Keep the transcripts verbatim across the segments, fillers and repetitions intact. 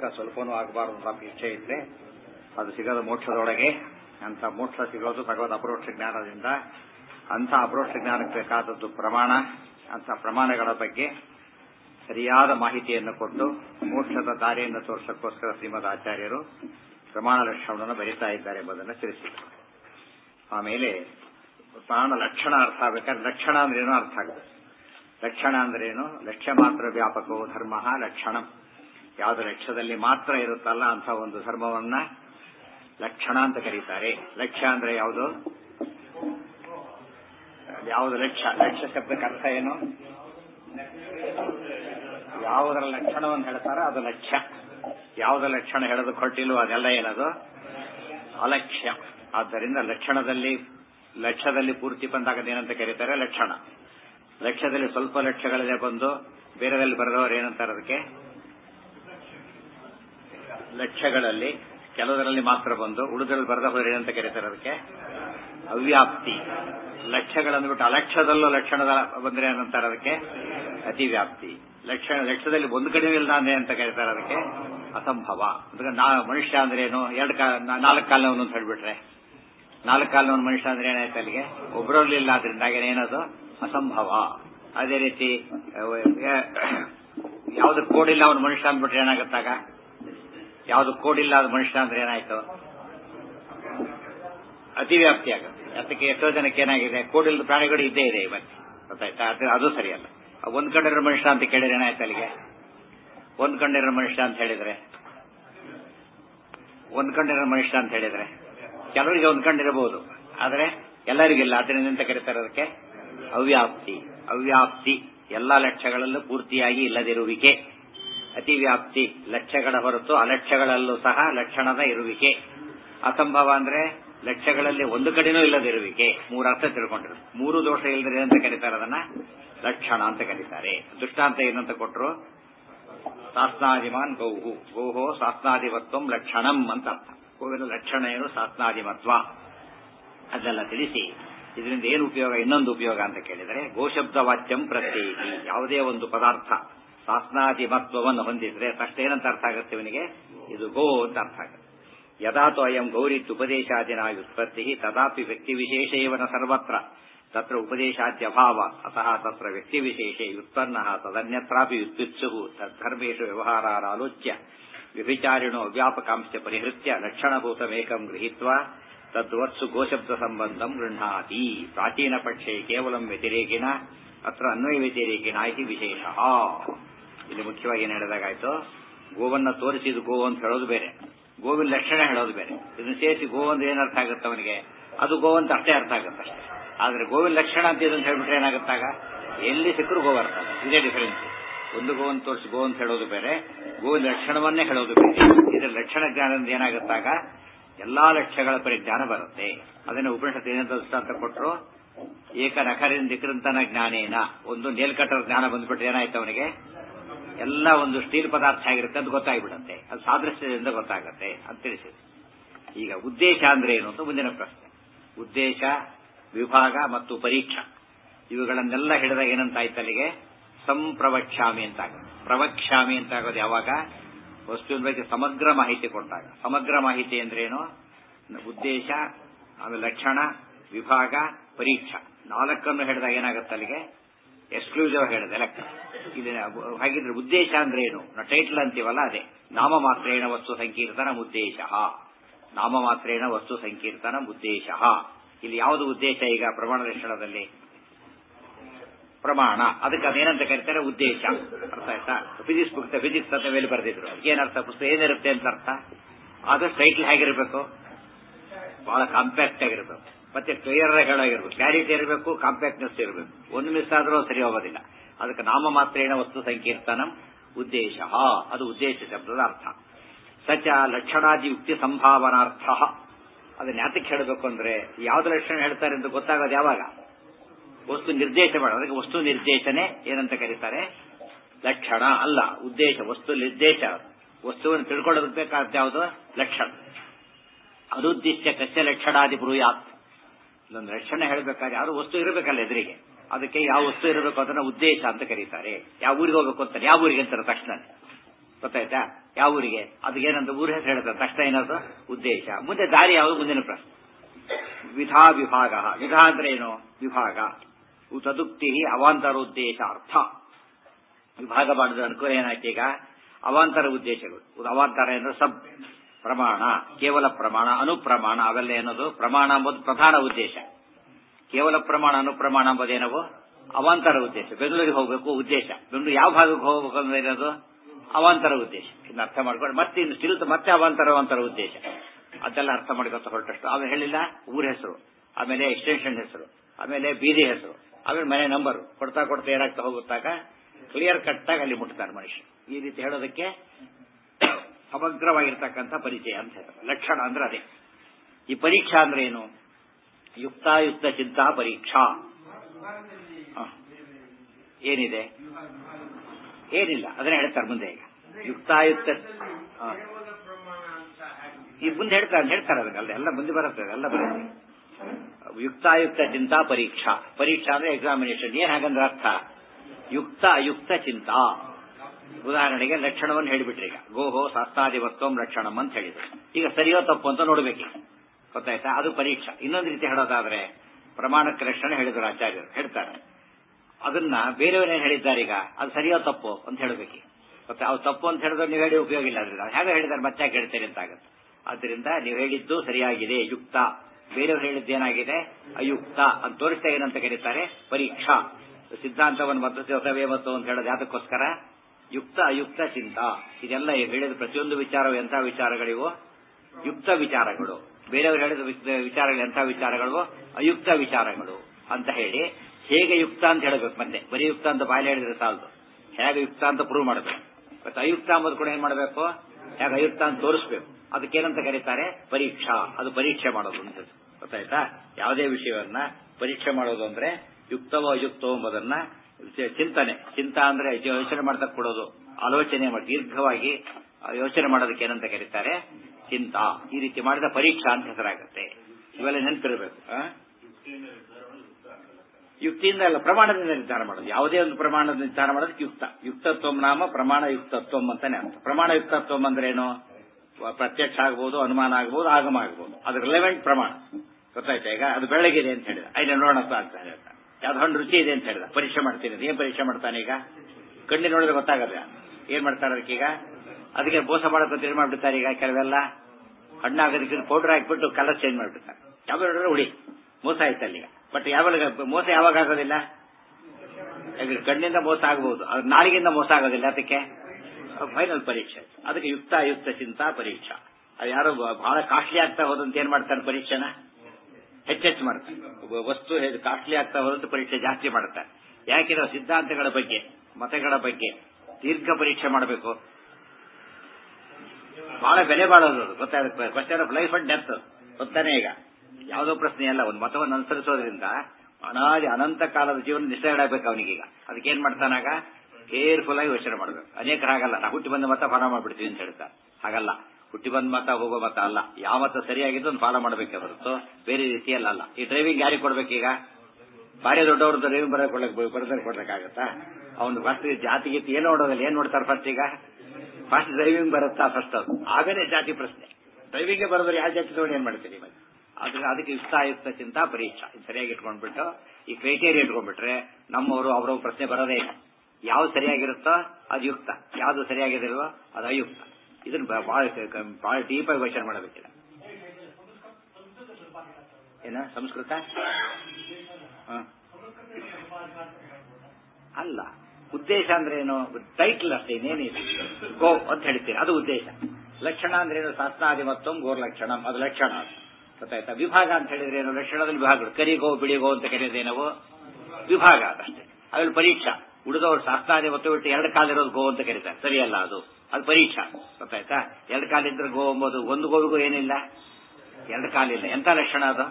ದುಃಖ ಸ್ವಲ್ಪನೂ ಆಗಬಾರದು ಅಂತ ಇಚ್ಛೆ ಇದ್ರೆ ಅದು ಸಿಗೋದು ಮೋಕ್ಷದೊಳಗೆ. ಅಂತ ಮೋಕ್ಷ ಸಿಗೋದು ಭಗವದ್ ಅಪರೋಕ್ಷ ಜ್ಞಾನದಿಂದ. ಅಂಥ ಅಪರೋಕ್ಷ ಜ್ಞಾನಕ್ಕೆ ಬೇಕಾದದ್ದು ಪ್ರಮಾಣ. ಅಂಥ ಪ್ರಮಾಣಗಳ ಬಗ್ಗೆ ಸರಿಯಾದ ಮಾಹಿತಿಯನ್ನು ಕೊಟ್ಟು ಮೋಕ್ಷದ ದಾರಿಯನ್ನು ತೋರಿಸಕ್ಕೋಸ್ಕರ ಶ್ರೀಮದ್ ಆಚಾರ್ಯರು ಪ್ರಮಾಣ ಲಕ್ಷಣವನ್ನು ಬರೀತಾ ಇದ್ದಾರೆ ಎಂಬುದನ್ನು ತಿಳಿಸಿದರು. ಆಮೇಲೆ ಪ್ರಾಣ ಲಕ್ಷಣ ಅರ್ಥ ಆಗಬೇಕಾದ್ರೆ ಲಕ್ಷಣ ಅಂದ್ರೇನೋ ಅರ್ಥ ಆಗುತ್ತೆ. ಲಕ್ಷಣ ಅಂದ್ರೇನು? ಲಕ್ಷ್ಯ ಮಾತ್ರ ವ್ಯಾಪಕವು ಧರ್ಮ ಲಕ್ಷಣ. ಯಾವುದು ಲಕ್ಷ್ಯದಲ್ಲಿ ಮಾತ್ರ ಇರುತ್ತಲ್ಲ ಅಂಥ ಒಂದು ಧರ್ಮವನ್ನ ಲಕ್ಷಣ ಅಂತ ಕರೀತಾರೆ. ಲಕ್ಷ್ಯ ಅಂದ್ರೆ ಯಾವುದು? ಯಾವುದು ಲಕ್ಷ್ಯ? ಲಕ್ಷ್ಯ ಶಬ್ದಕ್ಕೆ ಅರ್ಥ ಏನು? ಯಾವುದರ ಲಕ್ಷಣವನ್ನು ಹೇಳ್ತಾರೋ ಅದು ಲಕ್ಷ್ಯ. ಯಾವುದ ಲಕ್ಷಣ ಹೇಳೋದು ಕೊಟ್ಟಿಲ್ವೋ ಅದೆಲ್ಲ ಏನದು ಅಲಕ್ಷ್ಯ. ಆದ್ದರಿಂದ ಲಕ್ಷಣದಲ್ಲಿ ಲಕ್ಷ್ಯದಲ್ಲಿ ಪೂರ್ತಿ ಬಂದಾಗದೇನಂತ ಕರೀತಾರೆ ಲಕ್ಷಣ. ಲಕ್ಷ್ಯದಲ್ಲಿ ಸ್ವಲ್ಪ ಲಕ್ಷ್ಯಗಳಲ್ಲೇ ಬಂದು ಬೇರೆದಲ್ಲಿ ಬರೆದವರು ಏನಂತಾರೆ ಅದಕ್ಕೆ? ಲಕ್ಷ್ಯಗಳಲ್ಲಿ ಕೆಲವರಲ್ಲಿ ಮಾತ್ರ ಬಂದು ಉಳಿದಲ್ಲಿ ಬರೆದವರು ಏನಂತ ಕರೀತಾರೆ ಅದಕ್ಕೆ ಅವ್ಯಾಪ್ತಿ. ಲಕ್ಷ್ಯಗಳನ್ನು ಬಿಟ್ಟು ಅಲಕ್ಷ್ಯದಲ್ಲೂ ಲಕ್ಷಣದ ಬಂದ್ರೆ ಏನಂತಾರೆ ಅದಕ್ಕೆ ಅತಿವ್ಯಾಪ್ತಿ. ಲಕ್ಷ್ಯ ಲಕ್ಷ್ಯದಲ್ಲಿ ಒಂದು ಕಡಿಮೆ ಇಲ್ಲ ಅಂದ್ರೆ ಅಂತ ಕರೀತಾರೆ ಅದಕ್ಕೆ ಅಸಂಭವ. ಅಂದ್ರೆ ನಾ ಮನುಷ್ಯ ಅಂದ್ರೆ ಏನು? ಎರಡು ಕಾಲ ನಾಲ್ಕು ಕಾಲನವನು ಅಂತ ಹೇಳ್ಬಿಟ್ರೆ ನಾಲ್ಕು ಕಾಲನವನು ಮನುಷ್ಯ ಅಂದ್ರೆ ಏನಾಯ್ತು ಅಲ್ಲಿಗೆ ಒಬ್ಬರಲ್ಲಿ ಇಲ್ಲ. ಆದ್ರಿಂದಾಗ ಏನದು ಅಸಂಭವ. ಅದೇ ರೀತಿ ಯಾವ್ದು ಕೋಡಿಲ್ಲ ಅವನು ಮನುಷ್ಯ ಅಂದ್ಬಿಟ್ರೆ ಏನಾಗುತ್ತಾಗ? ಯಾವ್ದು ಕೋಡಿಲ್ಲ ಅದು ಮನುಷ್ಯ ಅಂದ್ರೆ ಏನಾಯ್ತು ಅತಿವ್ಯಾಪ್ತಿ ಆಗುತ್ತೆ. ಅದಕ್ಕೆ ಎಷ್ಟೋ ಜನಕ್ಕೆ ಏನಾಗಿದೆ ಕೋಡಿಲ್ಲದ ಪ್ರಾಣಿಗಳು ಇದ್ದೇ ಇದೆ ಇವತ್ತು, ಗೊತ್ತಾಯ್ತಾ? ಅದು ಸರಿಯಲ್ಲ. ಒಂದ್ ಕಣ್ಣಿರೋ ಮನುಷ್ಯ ಅಂತ ಕೇಳಿದ್ರೆ ಏನಾಯ್ತು ಅಲ್ಲಿಗೆ? ಒಂದ್ ಕಣ್ಣಿರೋ ಮನುಷ್ಯ ಅಂತ ಹೇಳಿದ್ರೆ ಒಂದ್ ಕಣ್ಣಿರೋ ಮನುಷ್ಯ ಅಂತ ಹೇಳಿದ್ರೆ ಕೆಲವರಿಗೆ ಒಂದ್ ಕಣ್ಣಿರಬಹುದು, ಆದ್ರೆ ಎಲ್ಲರಿಗಿಲ್ಲ. ಅದರಿಂದ ಅಂತ ಕರೀತಾರೆ ಅದಕ್ಕೆ ಅವ್ಯಾಪ್ತಿ. ಅವ್ಯಾಪ್ತಿ ಎಲ್ಲಾ ಲಕ್ಷ್ಯಗಳಲ್ಲೂ ಪೂರ್ತಿಯಾಗಿ ಇಲ್ಲದಿರುವಿಕೆ. ಅತಿವ್ಯಾಪ್ತಿ ಲಕ್ಷ್ಯಗಳ ಹೊರತು ಅಲಕ್ಷ್ಯಗಳಲ್ಲೂ ಸಹ ಲಕ್ಷಣದ ಇರುವಿಕೆ. ಅಸಂಭವ ಅಂದ್ರೆ ಲಕ್ಷ್ಯಗಳಲ್ಲಿ ಒಂದು ಕಡೆನೂ ಇಲ್ಲದಿರುವಿಕೆ. ಮೂರು ಅರ್ಥ ತಿಳ್ಕೊಂಡ್ರು. ಮೂರು ದೋಷ ಇಲ್ಲದ್ರೆ ಅಂತ ಕರೀತಾರೆ ಅದನ್ನ ಲಕ್ಷಣ ಅಂತ ಕರೀತಾರೆ. ದೃಷ್ಟಾಂತ ಏನಂತ ಕೊಟ್ರು? ಸಾಸ್ನಾದಿಮಾನ್ ಗೌಹು ಗೋಹೋ ಸಾಸ್ನಾದಿಮತ್ವಂ ಲಕ್ಷಣಂ ಅಂತ ಅರ್ಥ. ಗೋವಿನ ಲಕ್ಷಣ ಏನು? ಸಾಸ್ನಾದಿಮತ್ವ. ಅದೆಲ್ಲ ತಿಳಿಸಿ ಇದರಿಂದ ಏನು ಉಪಯೋಗ, ಇನ್ನೊಂದು ಉಪಯೋಗ ಅಂತ ಕೇಳಿದರೆ ಗೋಶಬ್ದ ವಾಚ್ಯಂ ಪ್ರತ್ಯೇಕಿ. ಯಾವುದೇ ಒಂದು ಪದಾರ್ಥ ಸಾಸ್ನಾದಿಮತ್ವವನ್ನು ಹೊಂದಿದ್ರೆ ತಕ್ಷಣ ಏನಂತ ಅರ್ಥ ಆಗುತ್ತೆ ಇವನಿಗೆ? ಇದು ಗೋ ಅಂತ ಅರ್ಥ ಆಗುತ್ತೆ. ಯದಾತು ಅಯಂ ಗೌರಿತ್ ಉಪದೇಶಾದಿನ ವ್ಯುತ್ಪತ್ತಿ ತದಾಪಿ ವ್ಯಕ್ತಿ ವಿಶೇಷ ಇವನ ಸರ್ವತ್ರ ತತ್ರ ಉಪದೇಶಾದ್ಯಭಾವ ಅತಃ ತತ್ರ ವ್ಯಕ್ತಿ ವಿಶೇಷೇ ವ್ಯುತ್ಪನ್ನ ತದನ್ಯತ್ರಾಪಿ ವ್ಯುತ್ಪಿತ್ಸು ತದ್ಧರ್ಮೇಷು ವ್ಯವಹಾರಾಲೋಚ್ಯ ವ್ಯಭಿಚಾರಿಣೋ ವ್ಯಾಪಕಾಂಶ ಪರಿಹೃತ್ಯ ಲಕ್ಷಣಭೂತಮೇಕಂ ಗೃಹೀತ್ವಾ ತದ್ವತ್ಸು ಗೋಶಬ್ದ ಸಂಬಂಧಂ ಗೃಹ್ಣಾತಿ. ಪ್ರಾಚೀನ ಪಕ್ಷೆ ಕೇವಲಂ ವ್ಯತಿರೇಕಿನ ಅತ್ರ ಅನ್ವಯ ವ್ಯತಿರೇಕಿನ ಇತಿ ವಿಶೇಷ. ಇಲ್ಲಿ ಮುಖ್ಯವಾಗಿ ಏನು ಹೇಳಿದಾಗಾಯ್ತು? ಗೋವನ್ನ ತೋರಿಸಿದ ಗೋ ಅಂತ ಹೇಳೋದು ಬೇರೆ, ಗೋವಿನ ಲಕ್ಷಣ ಹೇಳೋದು ಬೇರೆ. ಇದನ್ನು ಸೇರಿಸಿ ಗೋ ಅಂದ್ರೆ ಏನರ್ಥ ಆಗುತ್ತೆ ಅವನಿಗೆ? ಅದು ಗೋ ಅಂತ ಅಷ್ಟೇ ಅರ್ಥ ಆಗುತ್ತೆ ಅಷ್ಟೇ. ಆದ್ರೆ ಗೋವಿನ ಲಕ್ಷಣ ಅಂತ ಇದನ್ನು ಹೇಳ್ಬಿಟ್ರೆ ಏನಾಗುತ್ತಾಗ ಎಲ್ಲಿ ಸಿಕ್ಕರು ಗೋ ಅರ್ಥ. ಇದೇ ಡಿಫರೆನ್ಸ್. ಒಂದು ಗೋವನ್ನು ತೋರಿಸಿ ಗೋ ಅಂತ ಹೇಳೋದು ಬೇರೆ, ಗೋವಿನ ಲಕ್ಷಣವನ್ನೇ ಹೇಳೋದು ಬೇರೆ. ಇದರ ಲಕ್ಷಣ ಜ್ಞಾನದಿಂದ ಏನಾಗುತ್ತಾಗ ಎಲ್ಲಾ ಲಕ್ಷ್ಯಗಳ ಪರಿಜ್ಞಾನ ಬರುತ್ತೆ. ಅದನ್ನ ಉಪನಿಷತ್ತು ಏನಂತ ದೃಷ್ಟಾಂತ ಕೊಟ್ಟರು? ಏಕ ನಖರಿಂದ ದಿಕ್ರಂತನ ಜ್ಞಾನೇನ. ಒಂದು ನೇಲ್ ಕಟ್ಟರ್ ಜ್ಞಾನ ಬಂದ್ಬಿಟ್ರೆ ಏನಾಯ್ತು ಅವನಿಗೆ? ಎಲ್ಲ ಒಂದು ಸ್ಟೀಲ್ ಪದಾರ್ಥ ಆಗಿರುತ್ತೆ ಅಂತ ಗೊತ್ತಾಗ್ಬಿಡುತ್ತೆ. ಅದು ಸಾದೃಶ್ಯದಿಂದ ಗೊತ್ತಾಗುತ್ತೆ ಅಂತ ತಿಳಿಸಿ. ಈಗ ಉದ್ದೇಶ ಅಂದ್ರೆ ಏನು ಅಂತ ಮುಂದಿನ ಪ್ರಶ್ನೆ. ಉದ್ದೇಶ, ವಿಭಾಗ ಮತ್ತು ಪರೀಕ್ಷಾ ಇವುಗಳನ್ನೆಲ್ಲ ಹಿಡಿದಾಗ ಏನಂತ ಆಯ್ತು ಅಲ್ಲಿಗೆ? ಸಂಪ್ರವಕ್ಷ್ಯಾಮಿ ಅಂತ ಆಗುತ್ತೆ. ಪ್ರವಕ್ಷ್ಯಾಮಿ ಅಂತ ಆಗೋದು ಯಾವಾಗ? ವಸ್ತುವಿನ ಬಗ್ಗೆ ಸಮಗ್ರ ಮಾಹಿತಿ ಕೊಟ್ಟಾಗ. ಸಮಗ್ರ ಮಾಹಿತಿ ಅಂದ್ರೇನು? ಉದ್ದೇಶ, ಆಮೇಲೆ ಲಕ್ಷಣ, ವಿಭಾಗ, ಪರೀಕ್ಷಾ ನಾಲ್ಕನ್ನು ಹಿಡಿದಾಗ ಏನಾಗುತ್ತೆ ಅಲ್ಲಿಗೆ? ಎಕ್ಸ್ಕ್ಲೂಸಿವ್ ಹೇಳಿದೆ ಲೆಕ್ಕ. ಇಲ್ಲಿ ಹಾಗಿದ್ರೆ ಉದ್ದೇಶ ಅಂದ್ರೆ ಏನು? ಟೈಟ್ಲ್ ಅಂತೀವಲ್ಲ ಅದೇ. ನಾಮ ಮಾತ್ರೇಣ ವಸ್ತು ಸಂಕೀರ್ತನ ಉದ್ದೇಶ. ನಾಮ ಮಾತ್ರೇಣ ವಸ್ತು ಸಂಕೀರ್ತನ ಉದ್ದೇಶ. ಇಲ್ಲಿ ಯಾವುದು ಉದ್ದೇಶ? ಈಗ ಪ್ರಮಾಣ ಲಕ್ಷಣದಲ್ಲಿ ಪ್ರಮಾಣ, ಅದಕ್ಕೆ ಅದೇನಂತ ಕರೀತಾರೆ? ಉದ್ದೇಶ. ಅರ್ಥ ಆಯ್ತಾ? ಫಿಸಿಕ್ಸ್ ಬುಕ್ ಫಿಸಿಕ್ಸ್ ಅಂತ ಮೇಲೆ ಬರೆದಿದ್ರು. ಏನರ್ಥ? ಪುಸ್ತಕ ಏನಿರುತ್ತೆ ಅಂತ ಅರ್ಥ. ಆದಷ್ಟು ಟೈಟ್ಲ್ ಹೇಗಿರ್ಬೇಕು? ಬಹಳ ಕಾಂಪ್ಯಾಕ್ಟ್ ಆಗಿರ್ಬೇಕು, ಮತ್ತೆ ಕ್ಲಿಯರ್ ಹೇಳಾಗಿರ್ಬೇಕು, ಕ್ಲಾರಿಟಿ ಇರಬೇಕು, ಕಾಂಪ್ಯಾಕ್ಟ್ನೆಸ್ ಇರಬೇಕು. ಒಂದು ಮಿಸ್ ಆದ್ರೂ ಸರಿ ಹೋಗೋದಿಲ್ಲ. ಅದಕ್ಕೆ ನಾಮ ಮಾತ್ರೇಣ ವಸ್ತು ಸಂಕೀರ್ತನಂ ಉದ್ದೇಶ. ಅದು ಉದ್ದೇಶ ಶಬ್ದದ ಅರ್ಥ. ಸಚ ಲಕ್ಷಣಾದಿ ಯುಕ್ತಿ ಸಂಭಾವನಾರ್ಥ. ಅದನ್ನ ಯಾತಕ್ಕೆ ಹೇಳಬೇಕು ಅಂದ್ರೆ ಯಾವ್ದು ಲಕ್ಷಣ ಹೇಳ್ತಾರೆ ಅಂತ ಗೊತ್ತಾಗೋದು ಯಾವಾಗ? ವಸ್ತು ನಿರ್ದೇಶ ಮಾಡ. ಅದಕ್ಕೆ ವಸ್ತು ನಿರ್ದೇಶನೆ ಏನಂತ ಕರೀತಾರೆ? ಲಕ್ಷಣ ಅಲ್ಲ, ಉದ್ದೇಶ. ವಸ್ತು ನಿರ್ದೇಶ. ವಸ್ತುವನ್ನು ತಿಳ್ಕೊಳ್ಳೋದಕ್ಕೆ ಬೇಕಾದ ಯಾವುದು? ಲಕ್ಷಣ. ಅನುದ್ದೇಶ್ಯ ಕಸ್ಯ ಲಕ್ಷಣಾದಿ ಬ್ರೂಯಾತ್. ಇಲ್ಲೊಂದು ಲಕ್ಷಣ ಹೇಳಬೇಕಾದ್ರೆ ಯಾರು ವಸ್ತು ಇರಬೇಕಲ್ಲ ಎದುರಿಗೆ. ಅದಕ್ಕೆ ಯಾವ ವಸ್ತು ಇರಬೇಕು ಅದನ್ನ ಉದ್ದೇಶ ಅಂತ ಕರೀತಾರೆ. ಯಾವ ಊರಿಗೆ ಹೋಗಬೇಕು ಅಂತಾರೆ, ಯಾವ ಊರಿಗೆ ಅಂತಾರೆ ತಕ್ಷಣ ಗೊತ್ತಾಯ್ತಾ? ಯಾವ ಊರಿಗೆ? ಅದಕ್ಕೇನಂತ ಊರ ಹೆಸರು ಹೇಳ್ತಾರೆ ತಕ್ಷಣ ಏನದು ಉದ್ದೇಶ. ಮುಂದೆ ದಾರಿ ಯಾವುದು ಮುಂದಿನ ಪ್ರಶ್ನೆ. ವಿಧಾ ವಿಭಾಗ. ವಿಧ ಅಂದ್ರೆ ಏನು? ವಿಭಾಗ. ತದುಕ್ತಿ ಅವಾಂತರ ಉದ್ದೇಶ ಅರ್ಥ. ವಿಭಾಗ ಮಾಡಿದ ಅನುಕೂಲ ಏನಾಯ್ತು ಈಗ? ಅವಾಂತರ ಉದ್ದೇಶಗಳು. ಅವಾಂತರ ಏನೋ ಸಬ್ ಪ್ರಮಾಣ, ಕೇವಲ ಪ್ರಮಾಣ, ಅನುಪ್ರಮಾಣ, ಅವೆಲ್ಲ ಏನದು? ಪ್ರಮಾಣ ಎಂಬುದು ಪ್ರಧಾನ ಉದ್ದೇಶ. ಕೇವಲ ಪ್ರಮಾಣ, ಅನುಪ್ರಮಾಣ ಎಂಬುದೇನವು? ಅವಾಂತರ ಉದ್ದೇಶ. ಬೆಂಗಳೂರಿಗೆ ಹೋಗಬೇಕು ಉದ್ದೇಶ. ಬೆಂಗಳೂರು ಯಾವ ಭಾಗಕ್ಕೆ ಹೋಗಬೇಕು ಅಂದ್ರೆ ಏನದು? ಅವಾಂತರ ಉದ್ದೇಶ. ಇನ್ನು ಅರ್ಥ ಮಾಡ್ಕೊಂಡು ಮತ್ತೆ ಇನ್ನು ಸ್ಟಿಲ್ ಮತ್ತೆ ಅವಾಂತರ ಅವಾಂತರ ಉದ್ದೇಶ ಅದೆಲ್ಲ ಅರ್ಥ ಮಾಡ್ಕೊತ ಹೊರಟಷ್ಟು. ಆಮೇಲೆ ಹೇಳಿಲ್ಲ ಊರ ಹೆಸರು, ಆಮೇಲೆ ಎಕ್ಸ್ಟೆನ್ಷನ್ ಹೆಸರು, ಆಮೇಲೆ ಬೀದಿ ಹೆಸರು, ಆಮೇಲೆ ಮನೆ ನಂಬರು ಕೊಡ್ತಾ ಕೊಡ್ತಾ ಏನಾಗ್ತಾ ಹೋಗುತ್ತಾಗ ಕ್ಲಿಯರ್ ಕಟ್ ಆಗಿ ಅಲ್ಲಿ ಮುಟ್ತಾರೆ ಮನುಷ್ಯ. ಈ ರೀತಿ ಹೇಳೋದಕ್ಕೆ ಸಮಗ್ರವಾಗಿರ್ತಕ್ಕಂಥ ಪರಿಚಯ ಅಂತ ಹೇಳ್ತಾರೆ. ಲಕ್ಷಣ ಅಂದ್ರೆ ಅದೇ. ಈ ಪರೀಕ್ಷಾ ಅಂದ್ರೆ ಏನು? ಯುಕ್ತಾಯುಕ್ತ ಚಿಂತಾ ಪರೀಕ್ಷಾ. ಏನಿದೆ? ಏನಿಲ್ಲ, ಅದನ್ನ ಹೇಳ್ತಾರೆ ಮುಂದೆ. ಈಗ ಯುಕ್ತಾಯುಕ್ತ ಈ ಮುಂದೆ ಹೇಳ್ತಾರೆ ಹೇಳ್ತಾರೆ ಅದನ್ನೆಲ್ಲ ಎಲ್ಲ ಮುಂದೆ ಬರುತ್ತೆ, ಎಲ್ಲ ಬರುತ್ತೆ. ಯುಕ್ತಾಯುಕ್ತ ಚಿಂತಾ ಪರೀಕ್ಷಾ. ಪರೀಕ್ಷಾ ಅಂದ್ರೆ ಎಕ್ಸಾಮಿನೇಷನ್. ಏನ್ ಹಾಗಂದ್ರೆ ಅರ್ಥ ಯುಕ್ತ ಅಯುಕ್ತ ಚಿಂತಾ. ಉದಾಹರಣೆಗೆ ಲಕ್ಷಣವನ್ನು ಹೇಳಿಬಿಟ್ರಿ. ಈಗ ಗೋಹೋ ಶಾಸ್ತ್ರಾಧಿಪತ್ವಂ ಲಕ್ಷಣಂ ಅಂತ ಹೇಳಿದ್ರು. ಈಗ ಸರಿಯೋ ತಪ್ಪು ಅಂತ ನೋಡ್ಬೇಕು, ಗೊತ್ತಾಯ್ತಾ? ಅದು ಪರೀಕ್ಷಾ. ಇನ್ನೊಂದು ರೀತಿ ಹೇಳೋದಾದ್ರೆ ಪ್ರಮಾಣಕ್ಕೆ ಲಕ್ಷಣ ಹೇಳಿದ್ರು ಆಚಾರ್ಯರು ಹೇಳ್ತಾರೆ. ಅದನ್ನ ಬೇರೆಯವರೇನು ಹೇಳಿದ್ದಾರೆ ಈಗ ಅದು ಸರಿಯೋ ತಪ್ಪು ಅಂತ ಹೇಳಬೇಕು. ಮತ್ತೆ ಅವ್ರು ತಪ್ಪು ಅಂತ ಹೇಳಿದ್ರೆ ನೀವು ಹೇಳಿ ಉಪಯೋಗ ಇಲ್ಲ. ಅದ್ರಿಂದ ಹೇಗೆ ಹೇಳಿದ್ದಾರೆ ಮತ್ತೆ ಯಾಕೆ ಹೇಳ್ತೇನೆ ಅಂತ ಆಗುತ್ತೆ. ಆದ್ರಿಂದ ನೀವು ಹೇಳಿದ್ದು ಸರಿಯಾಗಿದೆ ಯುಕ್ತ, ಬೇರೆಯವರು ಹೇಳಿದ್ದು ಏನಾಗಿದೆ ಅಯುಕ್ತ ಅಂತ ತೋರಿಸ್ತಾ ಏನಂತ ಕರೀತಾರೆ ಪರೀಕ್ಷಾ. ಸಿದ್ಧಾಂತವನ್ನು ಮತ್ತವೇ ಮತ್ತು ಅಂತ ಹೇಳೋದು ಯಾತಕ್ಕೋಸ್ಕರ? ಯುಕ್ತ ಅಯುಕ್ತ ಚಿಂತಾ. ಇದೆಲ್ಲ ಹೇಳಿದ ಪ್ರತಿಯೊಂದು ವಿಚಾರವು ಎಂಥ ವಿಚಾರಗಳಿವು? ಯುಕ್ತ ವಿಚಾರಗಳು. ಬೇರೆಯವರು ಹೇಳಿದ ವಿಚಾರಗಳು ಎಂಥ ವಿಚಾರಗಳು? ಅಯುಕ್ತ ವಿಚಾರಗಳು ಅಂತ ಹೇಳಿ ಹೇಗೆ ಯುಕ್ತ ಅಂತ ಹೇಳಬೇಕು. ಮತ್ತೆ ಬರೀ ಯುಕ್ತ ಅಂತ ಬಾಯಲ್ಲಿ ಹೇಳಿದ್ರೆ ಸಾಲದು, ಹೇಗೆ ಯುಕ್ತ ಅಂತ ಪ್ರೂವ್ ಮಾಡಬೇಕು. ಮತ್ತೆ ಅಯುಕ್ತ ಅಂಬುದು ಕೂಡ ಏನ್ ಮಾಡಬೇಕು? ಹೇಗೆ ಅಯುಕ್ತ ಅಂತ ತೋರಿಸ್ಬೇಕು. ಅದಕ್ಕೇನಂತ ಕರೀತಾರೆ ಪರೀಕ್ಷಾ. ಅದು ಪರೀಕ್ಷೆ ಮಾಡೋದು ಅಂತ ಗೊತ್ತಾಯ್ತಾ? ಯಾವುದೇ ವಿಷಯವನ್ನ ಪರೀಕ್ಷೆ ಮಾಡೋದು ಅಂದ್ರೆ ಯುಕ್ತವೋ ಅಯುಕ್ತವೋ ಎಂಬುದನ್ನ ಚಿಂತನೆ. ಚಿಂತಾ ಅಂದ್ರೆ ಯೋಚನೆ ಮಾಡ್ತಾ ಕೊಡೋದು, ಆಲೋಚನೆ ಮಾಡಿ ದೀರ್ಘವಾಗಿ ಯೋಚನೆ ಮಾಡೋದಕ್ಕೆ ಏನಂತ ಕರೀತಾರೆ ಚಿಂತಾ. ಈ ರೀತಿ ಮಾಡಿದ ಪರೀಕ್ಷಾ ಅಂತ ಹೆಸರಾಗುತ್ತೆ. ಇವೆಲ್ಲ ನೆನಪಿರಬೇಕು. ಯುಕ್ತಿಯಿಂದ ಅಲ್ಲ, ಪ್ರಮಾಣದಿಂದ ನಿರ್ಧಾರ ಮಾಡೋದು. ಯಾವುದೇ ಒಂದು ಪ್ರಮಾಣದ ನಿರ್ಧಾರ ಮಾಡೋದಕ್ಕೆ ಯುಕ್ತ. ಯುಕ್ತತ್ವಂ ನಾಮ ಪ್ರಮಾಣ ಯುಕ್ತತ್ವಂ ಅಂತಾನೆ ಅರ್ಥ. ಪ್ರಮಾಣ ಯುಕ್ತತ್ವಂ ಅಂದ್ರೆ ಏನು? ಪ್ರತ್ಯಕ್ಷ ಆಗ್ಬಹುದು, ಅನುಮಾನ ಆಗ್ಬಹುದು, ಆಗಮ ಆಗ್ಬಹುದು. ಅದು ರಿಲೆವೆಂಟ್ ಪ್ರಮಾಣ. ಗೊತ್ತಾಯ್ತಾ? ಈಗ ಅದು ಬೆಳಗಿದೆ ಅಂತ ಹೇಳಿದ, ಐದು ನೋಡೋಣ ಅಂತ ಹೇಳ್ತಾ. ಯಾವ್ದು ಹಣ್ಣು ರುಚಿ ಇದೆ ಅಂತ ಹೇಳಿದ, ಪರೀಕ್ಷೆ ಮಾಡ್ತೀನಿ. ಏನ್ ಪರೀಕ್ಷೆ ಮಾಡ್ತಾನೆ ಈಗ? ಕಣ್ಣಿ ನೋಡಿದ್ರೆ ಗೊತ್ತಾಗಲ್ಲ. ಏನ್ ಮಾಡ್ತಾರೆ ಅದಕ್ಕೀಗ? ಅದಕ್ಕೆ ಮೋಸ ಮಾಡೋಕೆ ಏನ್ ಮಾಡ್ಬಿಡ್ತಾರೆ ಈಗ ಕೆಲವೆಲ್ಲ? ಹಣ್ಣಾಗೋದಕ್ಕೆ ಪೌಡರ್ ಹಾಕ್ಬಿಟ್ಟು ಕಲರ್ ಚೇಂಜ್ ಮಾಡ್ಬಿಡ್ತಾರೆ. ಯಾವ ನೋಡಿದ್ರೆ ಹುಳಿ ಮೋಸ ಆಯ್ತಲ್ಲ ಈಗ. ಬಟ್ ಯಾವಾಗ ಮೋಸ ಯಾವಾಗ ಆಗೋದಿಲ್ಲ? ಕಣ್ಣಿಂದ ಮೋಸ ಆಗಬಹುದು, ಅದು ನಾಲಿಗೆಯಿಂದ ಮೋಸ ಆಗೋದಿಲ್ಲ. ಅದಕ್ಕೆ ಫೈನಲ್ ಪರೀಕ್ಷೆ. ಅದಕ್ಕೆ ಯುಕ್ತ ಅಯುಕ್ತ ಚಿಂತಾ ಪರೀಕ್ಷಾ. ಅದು ಯಾರು ಬಹಳ ಕಾಸ್ಟ್ಲಿ ಆಗ್ತಾ ಹೋದಂತ ಏನ್ ಮಾಡ್ತಾರೆ? ಪರೀಕ್ಷೆನ ಹೆಚ್ಚೆಚ್ಚು ಮಾಡ್ತಾರೆ. ವಸ್ತು ಕಾಸ್ಟ್ಲಿ ಆಗ್ತಾ ಹೋದಂತ ಪರೀಕ್ಷೆ ಜಾಸ್ತಿ ಮಾಡ್ತಾರೆ. ಯಾಕೆ? ಸಿದ್ಧಾಂತಗಳ ಬಗ್ಗೆ, ಮತಗಳ ಬಗ್ಗೆ ದೀರ್ಘ ಪರೀಕ್ಷೆ ಮಾಡಬೇಕು. ಬಹಳ ಬೆಲೆ ಬಾಳೋದು ಗೊತ್ತಾಗುತ್ತೆ. Question of life and death ಗೊತ್ತಾನೆ. ಈಗ ಯಾವುದೋ ಪ್ರಶ್ನೆ ಅಲ್ಲ, ಒಂದು ಮತವನ್ನು ಅನುಸರಿಸೋದ್ರಿಂದ ಅನಾದಿ ಅನಂತ ಕಾಲದ ಜೀವನ ಡಿಸೈಡ್ ಆಗ್ಬೇಕು ಅವನಿಗೀಗ. ಅದಕ್ಕೇನ್ ಮಾಡ್ತಾನಾಗ ಕೇರ್ಫುಲ್ ಆಗಿ ಯೋಚನೆ ಮಾಡಬೇಕು. ಅನೇಕರಾಗಲ್ಲ, ನಾವು ಹುಟ್ಟಿ ಬಂದ ಮತ ಫಾಲೋ ಮಾಡ್ಬಿಡ್ತೀವಿ ಅಂತ ಹೇಳ್ತಾರೆ. ಹಾಗಲ್ಲ, ಹುಟ್ಟಿ ಬಂದ ಮತ ಹೋಗೋ ಮತ ಅಲ್ಲ. ಯಾವ ಮತ ಸರಿಯಾಗಿದ್ದು ಒಂದು ಫಾಲೋ ಮಾಡಬೇಕೆ ಹೊರತು ಬೇರೆ ರೀತಿಯಲ್ಲ ಅಲ್ಲ. ಈ ಡ್ರೈವಿಂಗ್ ಯಾರಿಗೆ ಕೊಡ್ಬೇಕೀಗ? ಭಾರಿ ದೊಡ್ಡವ್ರದ್ದು ಡ್ರೈವಿಂಗ್ ಬರ ಕೊಡ್ಲಿಕ್ಕೆ ಬರದಲ್ಲಿ ಕೊಡ್ಲಿಕ್ಕಾಗತ್ತಾ? ಅವ್ನು ಫಸ್ಟ್ ಜಾತಿ ಗೀತಿ ಏನು ನೋಡೋದಿಲ್ಲ. ಏನ್ ನೋಡ್ತಾರೆ ಫಸ್ಟ್? ಈಗ ಫಸ್ಟ್ ಡ್ರೈವಿಂಗ್ ಬರುತ್ತಾ ಫಸ್ಟ್, ಅದು ಆಮೇಲೆ ಜಾತಿ ಪ್ರಶ್ನೆ. ಡ್ರೈವಿಂಗ್ಗೆ ಬರೋದ್ರೆ ಯಾವ ಜಾತಿ ನೋಡಿ ಏನ್ ಮಾಡ್ತೀರಿ? ಅದ್ರ ಅದಕ್ಕೆ ಯುಕ್ತಾಯುಕ್ತ ಚಿಂತಾ ಪರೀಕ್ಷಾ. ಸರಿಯಾಗಿ ಇಟ್ಕೊಂಡ್ಬಿಟ್ಟು ಈ ಕ್ರೈಟೇರಿಯಾ ಇಟ್ಕೊಂಡ್ಬಿಟ್ರೆ ನಮ್ಮವರು ಅವರ ಪ್ರಶ್ನೆ ಬರೋದೇ ಇಲ್ಲ. ಯಾವ್ದು ಸರಿಯಾಗಿರುತ್ತೋ ಅದು ಯುಕ್ತ, ಯಾವ್ದು ಸರಿಯಾಗಿದಿಲ್ವೋ ಅದು ಅಯುಕ್ತ. ಇದನ್ನ ಬಹಳ ಬಹಳ ಡೀಪ್ ಆಗಿ ಯೋಚನೆ ಮಾಡಬೇಕಿಲ್ಲ. ಏನ ಸಂಸ್ಕೃತ ಅಲ್ಲ. ಉದ್ದೇಶ ಅಂದ್ರೆ ಏನು? ಟೈಟ್ಲ್ ಅಷ್ಟೇ, ಇನ್ನೇನಿದೆ. ಗೋ ಅಂತ ಹೇಳ್ತೀರಿ, ಅದು ಉದ್ದೇಶ. ಲಕ್ಷಣ ಅಂದ್ರೆ ಏನು? ಶಾಸ್ತ್ರಾಧಿಪತ್ವಂ ಗೋರ್ ಲಕ್ಷಣಂ, ಅದು ಲಕ್ಷಣ. ಗೊತ್ತಾಯ್ತಾ? ವಿಭಾಗ ಅಂತ ಹೇಳಿದ್ರೆ ಏನು? ಲಕ್ಷಣದಲ್ಲಿ ವಿಭಾಗಗಳು. ಕರಿಗೋ ಬಿಳಿಗೋ ಅಂತ ಕರೆಯೋದೇನವು ವಿಭಾಗ, ಅದಷ್ಟೇ. ಆಮೇಲೆ ಪರೀಕ್ಷಾ. ಉಳಿದವರು ಶಾಸ್ತ್ರಾಧಿಪತ್ವ ಬಿಟ್ಟು ಎರಡು ಕಾಲಿರೋದು ಗೋ ಅಂತ ಕರೀತಾರೆ, ಸರಿಯಲ್ಲ ಅದು. ಅದು ಪರೀಕ್ಷಾ. ಗೊತ್ತಾಯ್ತಾ? ಎರಡು ಕಾಲಿದ್ರೆ ಗೋ ಎಂಬುದು. ಒಂದು ಗೋವಿಗೂ ಏನಿಲ್ಲ, ಎರಡು ಕಾಲಿಲ್ಲ. ಎಂತ ಲಕ್ಷಣ ಅದು?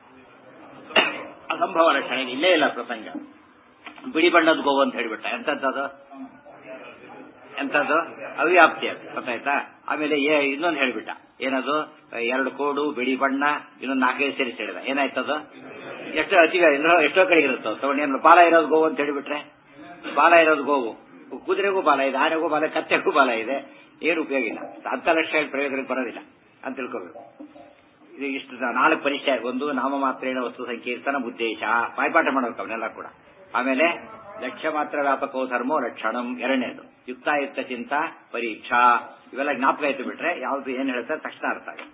ಅಸಂಭವ ಲಕ್ಷಣ. ಇಲ್ಲೇ ಇಲ್ಲ ಪ್ರಸಂಗ. ಬಿಳಿ ಬಣ್ಣದ ಗೋವು ಅಂತ ಹೇಳಿಬಿಟ್ಟ. ಎಂತದ್ದು? ಎಂತದ್ದು? ಅವ್ಯಾಪ್ತಿ ಅದು. ಗೊತ್ತಾಯ್ತಾ? ಆಮೇಲೆ ಇನ್ನೊಂದು ಹೇಳ್ಬಿಟ್ಟ. ಏನದು? ಎರಡು ಕೋಡು, ಬಿಳಿ ಬಣ್ಣ, ಇನ್ನೊಂದು ನಾಲ್ಕೈದು ಸೇರಿಸಿ ಹೇಳಿದ. ಏನಾಯ್ತದು? ಎಷ್ಟೋ ಅತಿ ಎಷ್ಟೋ ಕಡೆ ಇರುತ್ತೋ ತಗೊಂಡು ಏನು ಬಾಲ ಇರೋದು ಗೋವು ಅಂತ ಹೇಳಿಬಿಟ್ರೆ, ಬಾಲ ಇರೋದು ಗೋವು ಕುದುರೆಗೂ ಬಾಲ ಇದೆ, ಆನೆಗೂ ಬಾಲ, ಕತ್ತೆಗೂ ಬಾಲ ಇದೆ, ಏನು ಉಪಯೋಗ ಇಲ್ಲ. ಅಂತಲಕ್ಷ ಪ್ರಯೋಗಕ್ಕೆ ಬರೋದಿಲ್ಲ ಅಂತ ತಿಳ್ಕೋಬೇಕು. ಇದು ಇಷ್ಟು ನಾಲ್ಕು ಪರಿಚಯ. ಒಂದು ನಾಮ ಮಾತ್ರೇಣ ವಸ್ತು ಸಂಕೀರ್ತನ ಉದ್ದೇಶ, ಬಾಯ್ಪಾಠ ಮಾಡಬೇಕು ಅವನ್ನೆಲ್ಲ ಕೂಡ. ಆಮೇಲೆ ಲಕ್ಷ್ಯ ಮಾತ್ರ ವ್ಯಾಪಕೋ ಧರ್ಮೋ ಲಕ್ಷಣಂ ಎರಡನೇದು. ಯುಕ್ತಾಯುಕ್ತ ಚಿಂತ ಪರೀಕ್ಷಾ, ಇವೆಲ್ಲ ಜ್ಞಾಪಕ ಇಟ್ಟು ಬಿಟ್ರೆ ಯಾವ್ದು ಏನ್ ಹೇಳ್ತಾರೆ ತಕ್ಷಣ ಅರ್ಥ ಆಗುತ್ತೆ.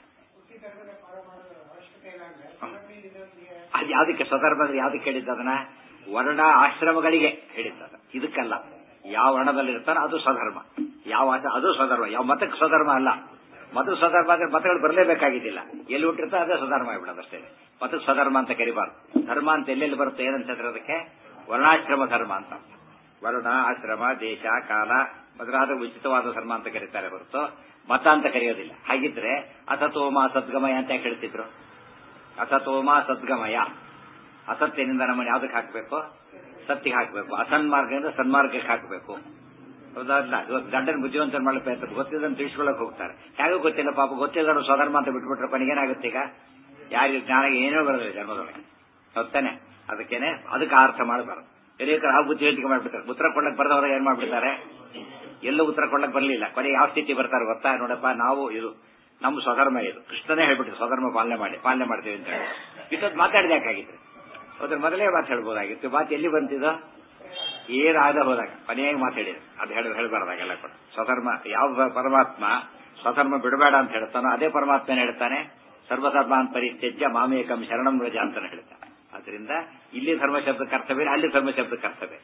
ಅದು ಯಾವ್ದಕ್ಕೆ ಸ್ವಧರ್ಮದಲ್ಲಿ ಯಾವ್ದಕ್ಕೆ ಹೇಳಿದ್ದ ಅದನ್ನ? ವರ್ಣ ಆಶ್ರಮಗಳಿಗೆ ಹೇಳಿದ್ದದ, ಇದಕ್ಕಲ್ಲ. ಯಾವ ವರ್ಣದಲ್ಲಿರ್ತಾನೋ ಅದು ಸ್ವಧರ್ಮ, ಯಾವ ಅದು ಸ್ವಧರ್ಮ, ಯಾವ ಮತಕ್ಕೆ ಸ್ವಧರ್ಮ ಅಲ್ಲ. ಮತ ಸ್ವಧರ್ಮ ಅಂದ್ರೆ ಮತಗಳು ಬರಲೇಬೇಕಾಗಿದ್ದಿಲ್ಲ, ಎಲ್ಲಿ ಹುಟ್ಟಿರ್ತಾ ಅದೇ ಸ್ವಧರ್ಮ ಆಗ್ಬಿಡೋದಷ್ಟೇ. ಮತಕ್ಕೆ ಸ್ವಧರ್ಮ ಅಂತ ಕರಿಬಾರ್ದು. ಧರ್ಮ ಅಂತ ಎಲ್ಲೆಲ್ಲಿ ಬರುತ್ತೆ ಏನಂತಂದ್ರೆ ಅದಕ್ಕೆ ವರ್ಣಾಶ್ರಮ ಧರ್ಮ ಅಂತ. ವರ್ಣ ಆಶ್ರಮ ದೇಶ ಕಾಲ ಮೊದಲಾದ ಉಚಿತವಾದ ಧರ್ಮ ಅಂತ ಕರೀತಾರೆ ಹೊರತು ಮತ ಅಂತ ಕರೆಯೋದಿಲ್ಲ. ಹಾಗಿದ್ರೆ ಅಸತೋಮ ಸದ್ಗಮಯ ಅಂತ ಯಾಕೆ ಹೇಳ್ತಿದ್ರು? ಅಸತೋಮ ಸದ್ಗಮಯ, ಅಸತ್ಯನಿಂದ ನಮ್ಮನ್ನು ಯಾವ್ದಕ್ಕೆ ಹಾಕಬೇಕು? ಸತ್ತಿಗೆ ಹಾಕಬೇಕು. ಅಸನ್ಮಾರ್ಗದಿಂದ ಸನ್ಮಾರ್ಗಕ್ಕೆ ಹಾಕಬೇಕು. ಹೌದಲ್ಲ? ಇವತ್ತು ಗಂಡನ ಬುದ್ಧಿವಂತ ಮಾಡಲು ಪ್ರಯತ್ನ, ಗೊತ್ತಿದ್ದನ್ನು ತಿಳಿಸ್ಕೊಳ್ಳಕ್ ಹೋಗ್ತಾರೆ. ಯಾರಿಗೂ ಗೊತ್ತಿಲ್ಲ ಪಾಪ, ಗೊತ್ತಿದ್ದವರು ಸ್ವಧರ್ಮ ಅಂತ ಬಿಟ್ಬಿಟ್ರೆ ಕೊನೆಗೇನಾಗುತ್ತೆ? ಈಗ ಯಾರಿಗೆ ಜ್ಞಾನ ಏನೋ ಬರೋದಿಲ್ಲ ಜನ್ಮದೊಳಗೆ, ಹೊತ್ತಾನೆ. ಅದಕ್ಕೇನೆ ಅದಕ್ಕೆ ಅರ್ಥ ಮಾಡಬಾರದು. ಹಿರಿಯಕರು ಆ ಬುದ್ಧಿವಂತಿಕೆ ಮಾಡ್ಬಿಡ್ತಾರೆ. ಉತ್ತರ ಕೊಡ್ಲಕ್ ಬರದವ್ರ ಏನ್ ಮಾಡ್ಬಿಡ್ತಾರೆ? ಎಲ್ಲೂ ಉತ್ತರ ಕೊಡ್ಲಕ್ ಬರಲಿಲ್ಲ, ಕೊನೆ ಯಾವ ಸ್ಥಿತಿ ಬರ್ತಾರೆ ಗೊತ್ತಾ? ನೋಡಪ್ಪ, ನಾವು ಇದು ನಮ್ಮ ಸ್ವಧರ್ಮ, ಇದು ಕೃಷ್ಣನೇ ಹೇಳ್ಬಿಟ್ಟು ಸ್ವಧರ್ಮ ಪಾಲನೆ ಮಾಡಿ ಪಾಲನೆ ಮಾಡ್ತೀವಿ ಅಂತ ಹೇಳಿ ಇಷ್ಟೊತ್ತು ಮಾತಾಡ್ದಾಕಾಗಿತ್ತು. ಅದ್ರ ಮೊದಲೇ ಮಾತಾಡ್ಬೋದಾಗಿತ್ತು. ಮಾತು ಎಲ್ಲಿ ಬಂತಿದ್ದು? ಏನಾದ ಹೋದಾಗ ಕೊನೆಯಾಗಿ ಮಾತಾಡಿದ್ರು. ಅದು ಹೇಳ ಹೇಳ್ಬಾರ್ದಾಗೆಲ್ಲ ಕೂಡ. ಸ್ವಧರ್ಮ ಯಾವ ಪರಮಾತ್ಮ ಸ್ವಧರ್ಮ ಬಿಡಬೇಡ ಅಂತ ಹೇಳ್ತಾನೋ ಅದೇ ಪರಮಾತ್ಮನ ಹೇಳ್ತಾನೆ ಸರ್ವಧರ್ಮಾನ್ ಪರಿತ್ಯಜ್ಯ ಮಾಮೇಕಂ ಶರಣಂ ವ್ರಜ ಅಂತ ಹೇಳ್ತಾನೆ. ಆದ್ರಿಂದ ಇಲ್ಲಿ ಧರ್ಮ ಶಬ್ದ ಕರ್ತವ್ಯ, ಅಲ್ಲಿ ಧರ್ಮ ಶಬ್ದ ಕರ್ತವ್ಯ.